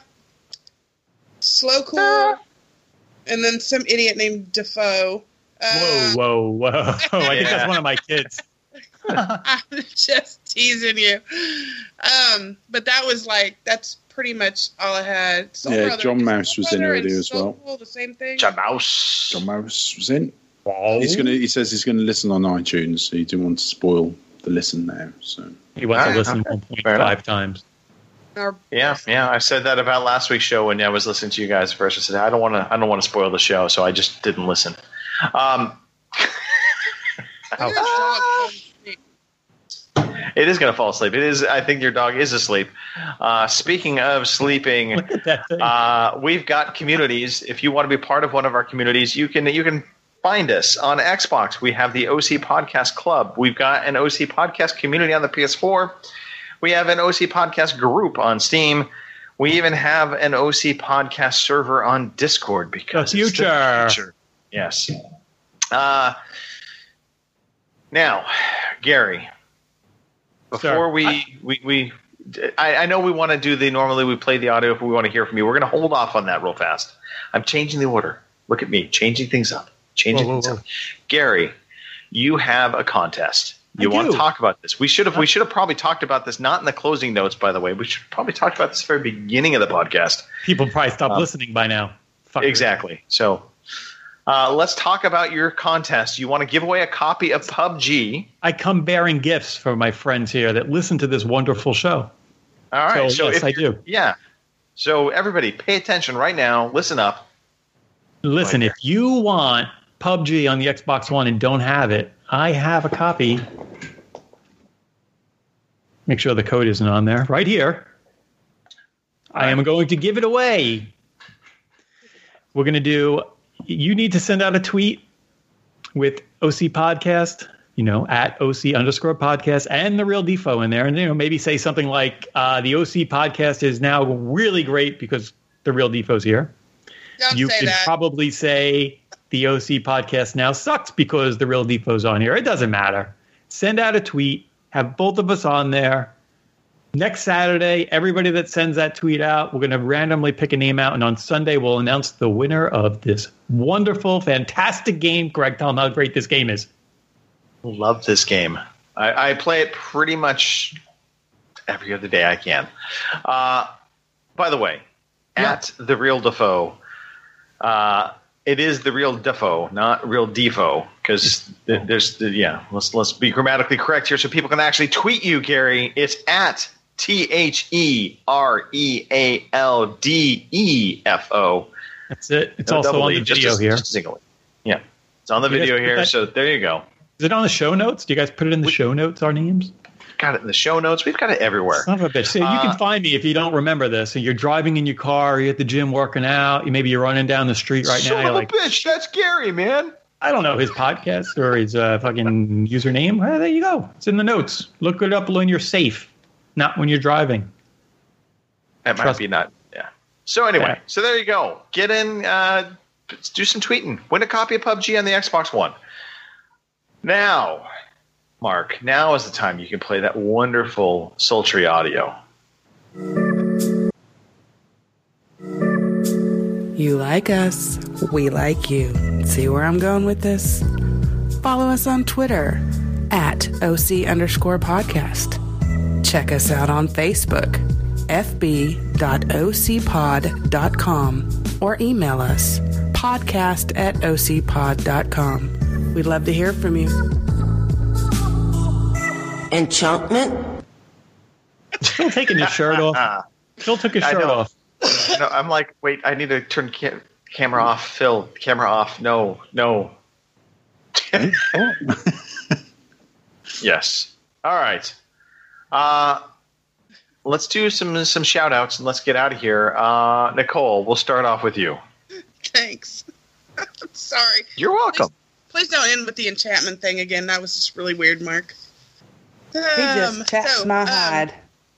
Slow Cool, and then some idiot named Defoe. Uh, Whoa, whoa, whoa! I think Yeah. that's one of my kids. I'm just teasing you. Um, but that was like, that's pretty much all I had. Soul Yeah, Brother- John Mouse Soul was in Brother earlier and as Soul well. Cool, the same thing. John Mouse. John Morris was in. He's gonna. He says he's going to listen on iTunes, so he didn't want to spoil the listen now. So He wants All to right, listen okay. one point Fair five enough. times. Or- Yeah, yeah. I said that about last week's show when I was listening to you guys first. I said I don't want to. I don't want to spoil the show, so I just didn't listen. Um, Your dog- it is going to fall asleep. It is. I think your dog is asleep. Uh, speaking of sleeping, Look at that thing. uh, we've got communities. If you want to be part of one of our communities, you can. You can find us on Xbox. We have the O C Podcast Club. We've got an O C Podcast community on the P S four. We have an O C Podcast group on Steam. We even have an O C Podcast server on Discord because The it's future. future. Yes. Uh, now, Gary, before Sir, we, I- we we I, I know we want to do the normally we play the audio if we want to hear from you. We're going to hold off on that real fast. I'm changing the order. Look at me, changing things up. Changing Whoa, whoa, things whoa. up. Gary, you have a contest. You I want do. to talk about this? We should have. We should have probably talked about this. Not in the closing notes, by the way. We should probably talked about this at the very beginning of the podcast. People probably stop Um, listening by now. Fuck Exactly. So, uh, let's talk about your contest. You want to give away a copy of P U B G. I come bearing gifts for my friends here that listen to this wonderful show. All right. So, So, yes, if I you're- do. Yeah. So everybody, pay attention right now. Listen up. Listen, Right if you want P U B G on the Xbox One and don't have it, I have a copy. Make sure the code isn't on there. Right here. I am going to give it away. We're going to do, you need to send out a tweet with O C Podcast, you know, at O C underscore podcast and the real Defo in there. And, you know, maybe say something like, uh, the O C Podcast is now really great because the real Defo's here. Don't You say could that. probably say the O C Podcast now sucks because the real Defo's on here. It doesn't matter. Send out a tweet. Have both of us on there. Next Saturday, everybody that sends that tweet out, we're going to randomly pick a name out. And on Sunday, we'll announce the winner of this wonderful, fantastic game. Greg, tell them how great this game is. Love this game. I, I play it pretty much every other day I can. Uh, by the way, at the real Defoe, uh, it is the real Defoe, not real Defo, because th- there's the, yeah. Let's let's be grammatically correct here, so people can actually tweet you, Gary. It's at T H E R E A L D E F O. That's it. It's No also double on E, the just video a- here. just a single E. Yeah, it's on the You guys video put here. that- So there you go. Is it on the show notes? Do you guys put it in the show notes, our names? got it in the show notes. We've got it everywhere. Son of a bitch. So uh, you can find me if you don't remember this. So you're driving in your car, you're at the gym working out, you maybe you're running down the street right now. Son You're of like, a bitch, that's Gary, man. I don't know his podcast or his uh, fucking username. Well, there you go. It's in the notes. Look it up when you're safe, not when you're driving. That Trust might be not. Yeah. So anyway, Yeah. so there you go. Get in, uh, do some tweeting. Win a copy of P U B G on the Xbox One. Now, Mark, now is the time you can play that wonderful, sultry audio. You like us, we like you. See where I'm going with this? Follow us on Twitter at O C underscore podcast. Check us out on Facebook, f b dot o c pod dot com, or email us, podcast at o c pod dot com. We'd love to hear from you. Enchantment? Still taking his shirt off. Phil took his I shirt know. off. No, I'm like, wait, I need to turn ca- camera off. Phil, camera off. No, no. Yes. All right. Uh, let's do some some shout outs and let's get out of here. Uh, Nicole, we'll start off with you. Thanks. I'm sorry. You're welcome. Please, please don't end with the enchantment thing again. That was just really weird, Mark. He just Um, taps so, my um, hide.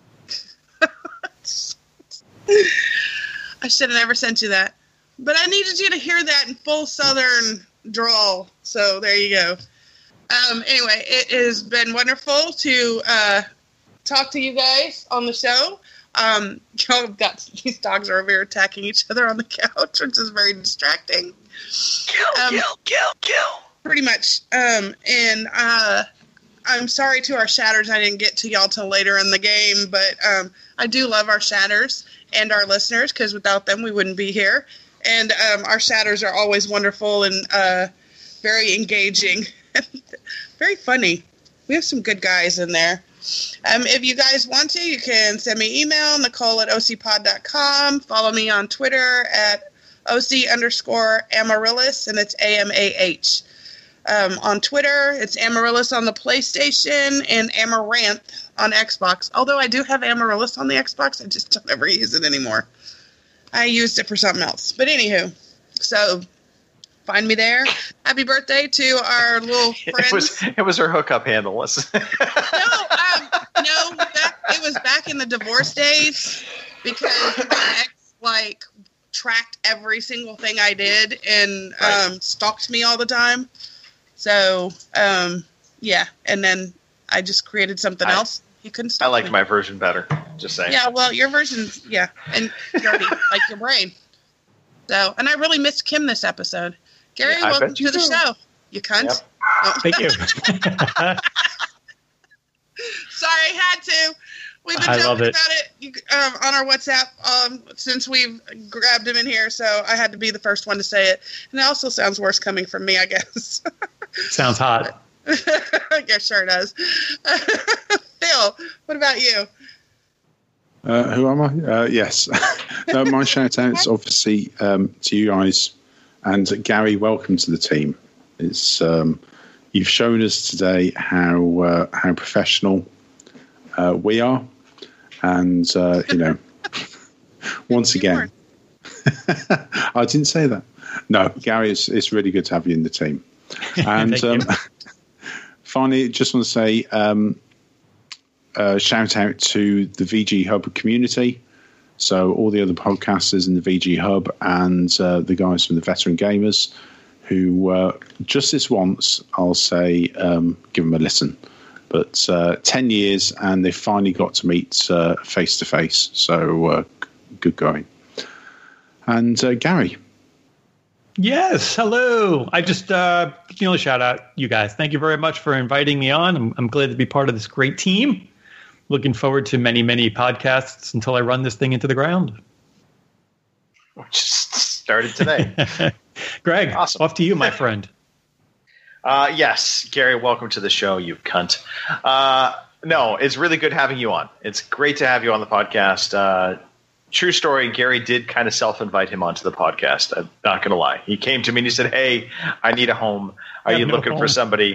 I should have never sent you that. But I needed you to hear that in full Southern drawl. So there you go. Um, anyway, it has been wonderful to uh, talk to you guys on the show. Um, y'all have got these dogs are over here attacking each other on the couch, which is very distracting. Kill, um, kill, kill, kill. Pretty much. Um, and uh, I'm sorry to our shatters. I didn't get to y'all till later in the game, but um, I do love our shatters and our listeners, because without them we wouldn't be here. And um, our shatters are always wonderful and uh, very engaging, very funny. We have some good guys in there. Um, if you guys want to, you can send me email, Nicole at O C pod dot com. Follow me on Twitter at O C underscore Amaryllis, and it's A M A H. Um, on Twitter, it's Amaryllis on the PlayStation and Amaranth on Xbox. Although I do have Amaryllis on the Xbox, I just don't ever use it anymore. I used it for something else. But anywho, so find me there. Happy birthday to our little friends. It was it was her hookup handle. no, um, no, that, it was back in the divorce days, because my ex like tracked every single thing I did and Right. um, stalked me all the time. So um, yeah, and then I just created something I- else. He couldn't I stop liked me. my version better. Just saying. Yeah, well, your version's yeah, and dirty like your brain. So, and I really missed Kim this episode. Gary, Yeah, I welcome bet to you the do. show. You cunt. Yep. Oh. Thank you. Sorry, had to. We've been I joking love it. about it you, um, on our WhatsApp um, since we've grabbed him in here, so I had to be the first one to say it. And it also sounds worse coming from me, I guess. Sounds hot. Yeah, sure does. Phil, what about you? Uh, who am I? Uh, yes. No, my shout outs obviously um, to you guys, and Gary, welcome to the team. It's um, you've shown us today how uh, how professional uh, we are, and uh, you know, once again, I didn't say that. No, Gary, it's, it's really good to have you in the team. And Thank um, finally, just want to say um, uh, shout out to the V G Hub community. So all the other podcasters in the V G Hub and uh, the guys from the Veteran Gamers, who uh, just this once, I'll say, um, give them a listen. But uh, ten years, and they finally got to meet uh, face to face. So uh, good going. And uh, Gary. Yes, hello. I just uh, you know, shout out you guys. Thank you very much for inviting me on. I'm, I'm glad to be part of this great team. Looking forward to many, many podcasts until I run this thing into the ground. Which started today. Greg, Awesome. off to you, my friend. Uh, yes, Gary, welcome to the show, you cunt. Uh, no, it's really good having you on. It's great to have you on the podcast. Uh, true story, Gary did kind of self-invite him onto the podcast. I'm not going to lie. He came to me and he said, hey, I need a home. Are I have you no looking home. for somebody?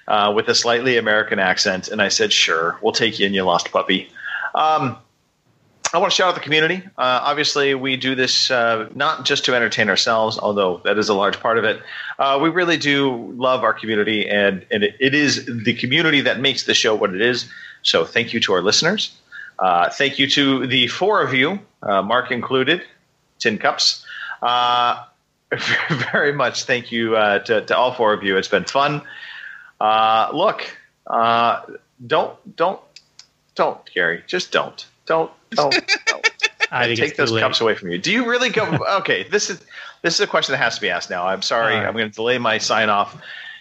uh, with a slightly American accent, and I said, "Sure, we'll take you." And you lost puppy. Um, I want to shout out the community. Uh, obviously, we do this uh, not just to entertain ourselves, although that is a large part of it. Uh, we really do love our community, and, and it, it is the community that makes the show what it is. So thank you to our listeners. Uh, thank you to the four of you, uh, Mark included, Tin Cups. Uh, very much thank you uh, to, to all four of you. It's been fun. Uh, look, uh, don't, don't, don't, Gary. Just don't. Don't. Don't, don't. I think take it's those too late. cups away from you. Do you really go? Okay, this is this is a question that has to be asked now. I'm sorry, All right. I'm going to delay my sign off.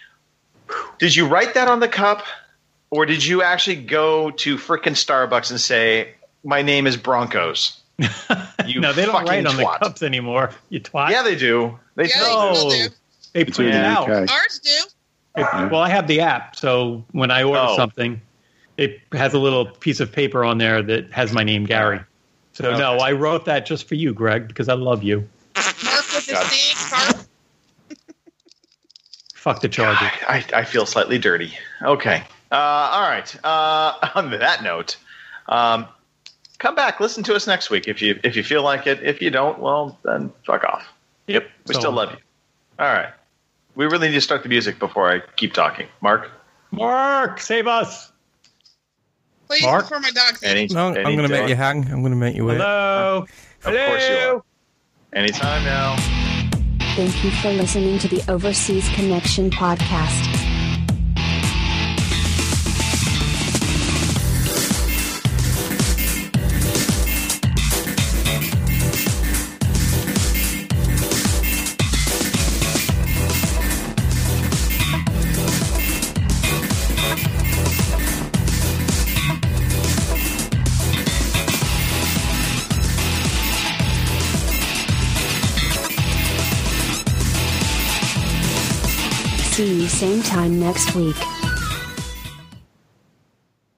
Did you write that on the cup, or did you actually go to frickin' Starbucks and say, "My name is Broncos"? You no, they don't fucking write on the twat. cups anymore. You twat. Yeah, they do. They Yeah, do. they will do. They print it Yeah, out. okay. Ours do. It- well, I have the app, so when I order Oh. something, it has a little piece of paper on there that has my name, Gary. So Okay. no, I wrote that just for you, Greg, because I love you. Mark with the God. C. Mark. Fuck the Chargers. I, I feel slightly dirty. Okay. Uh, all right. Uh, on that note, um, come back. Listen to us next week if you if you feel like it. If you don't, well, then fuck off. Yep. We So- still love you. All right. We really need to start the music before I keep talking. Mark? Mark, save us. Please, Mark? before my dog sees Any, me. No, I'm any going to make time. you hang. I'm going to make you wait. Hello. Of course you are. Anytime now. Thank you for listening to the Overseas Connection podcast. See you same time next week.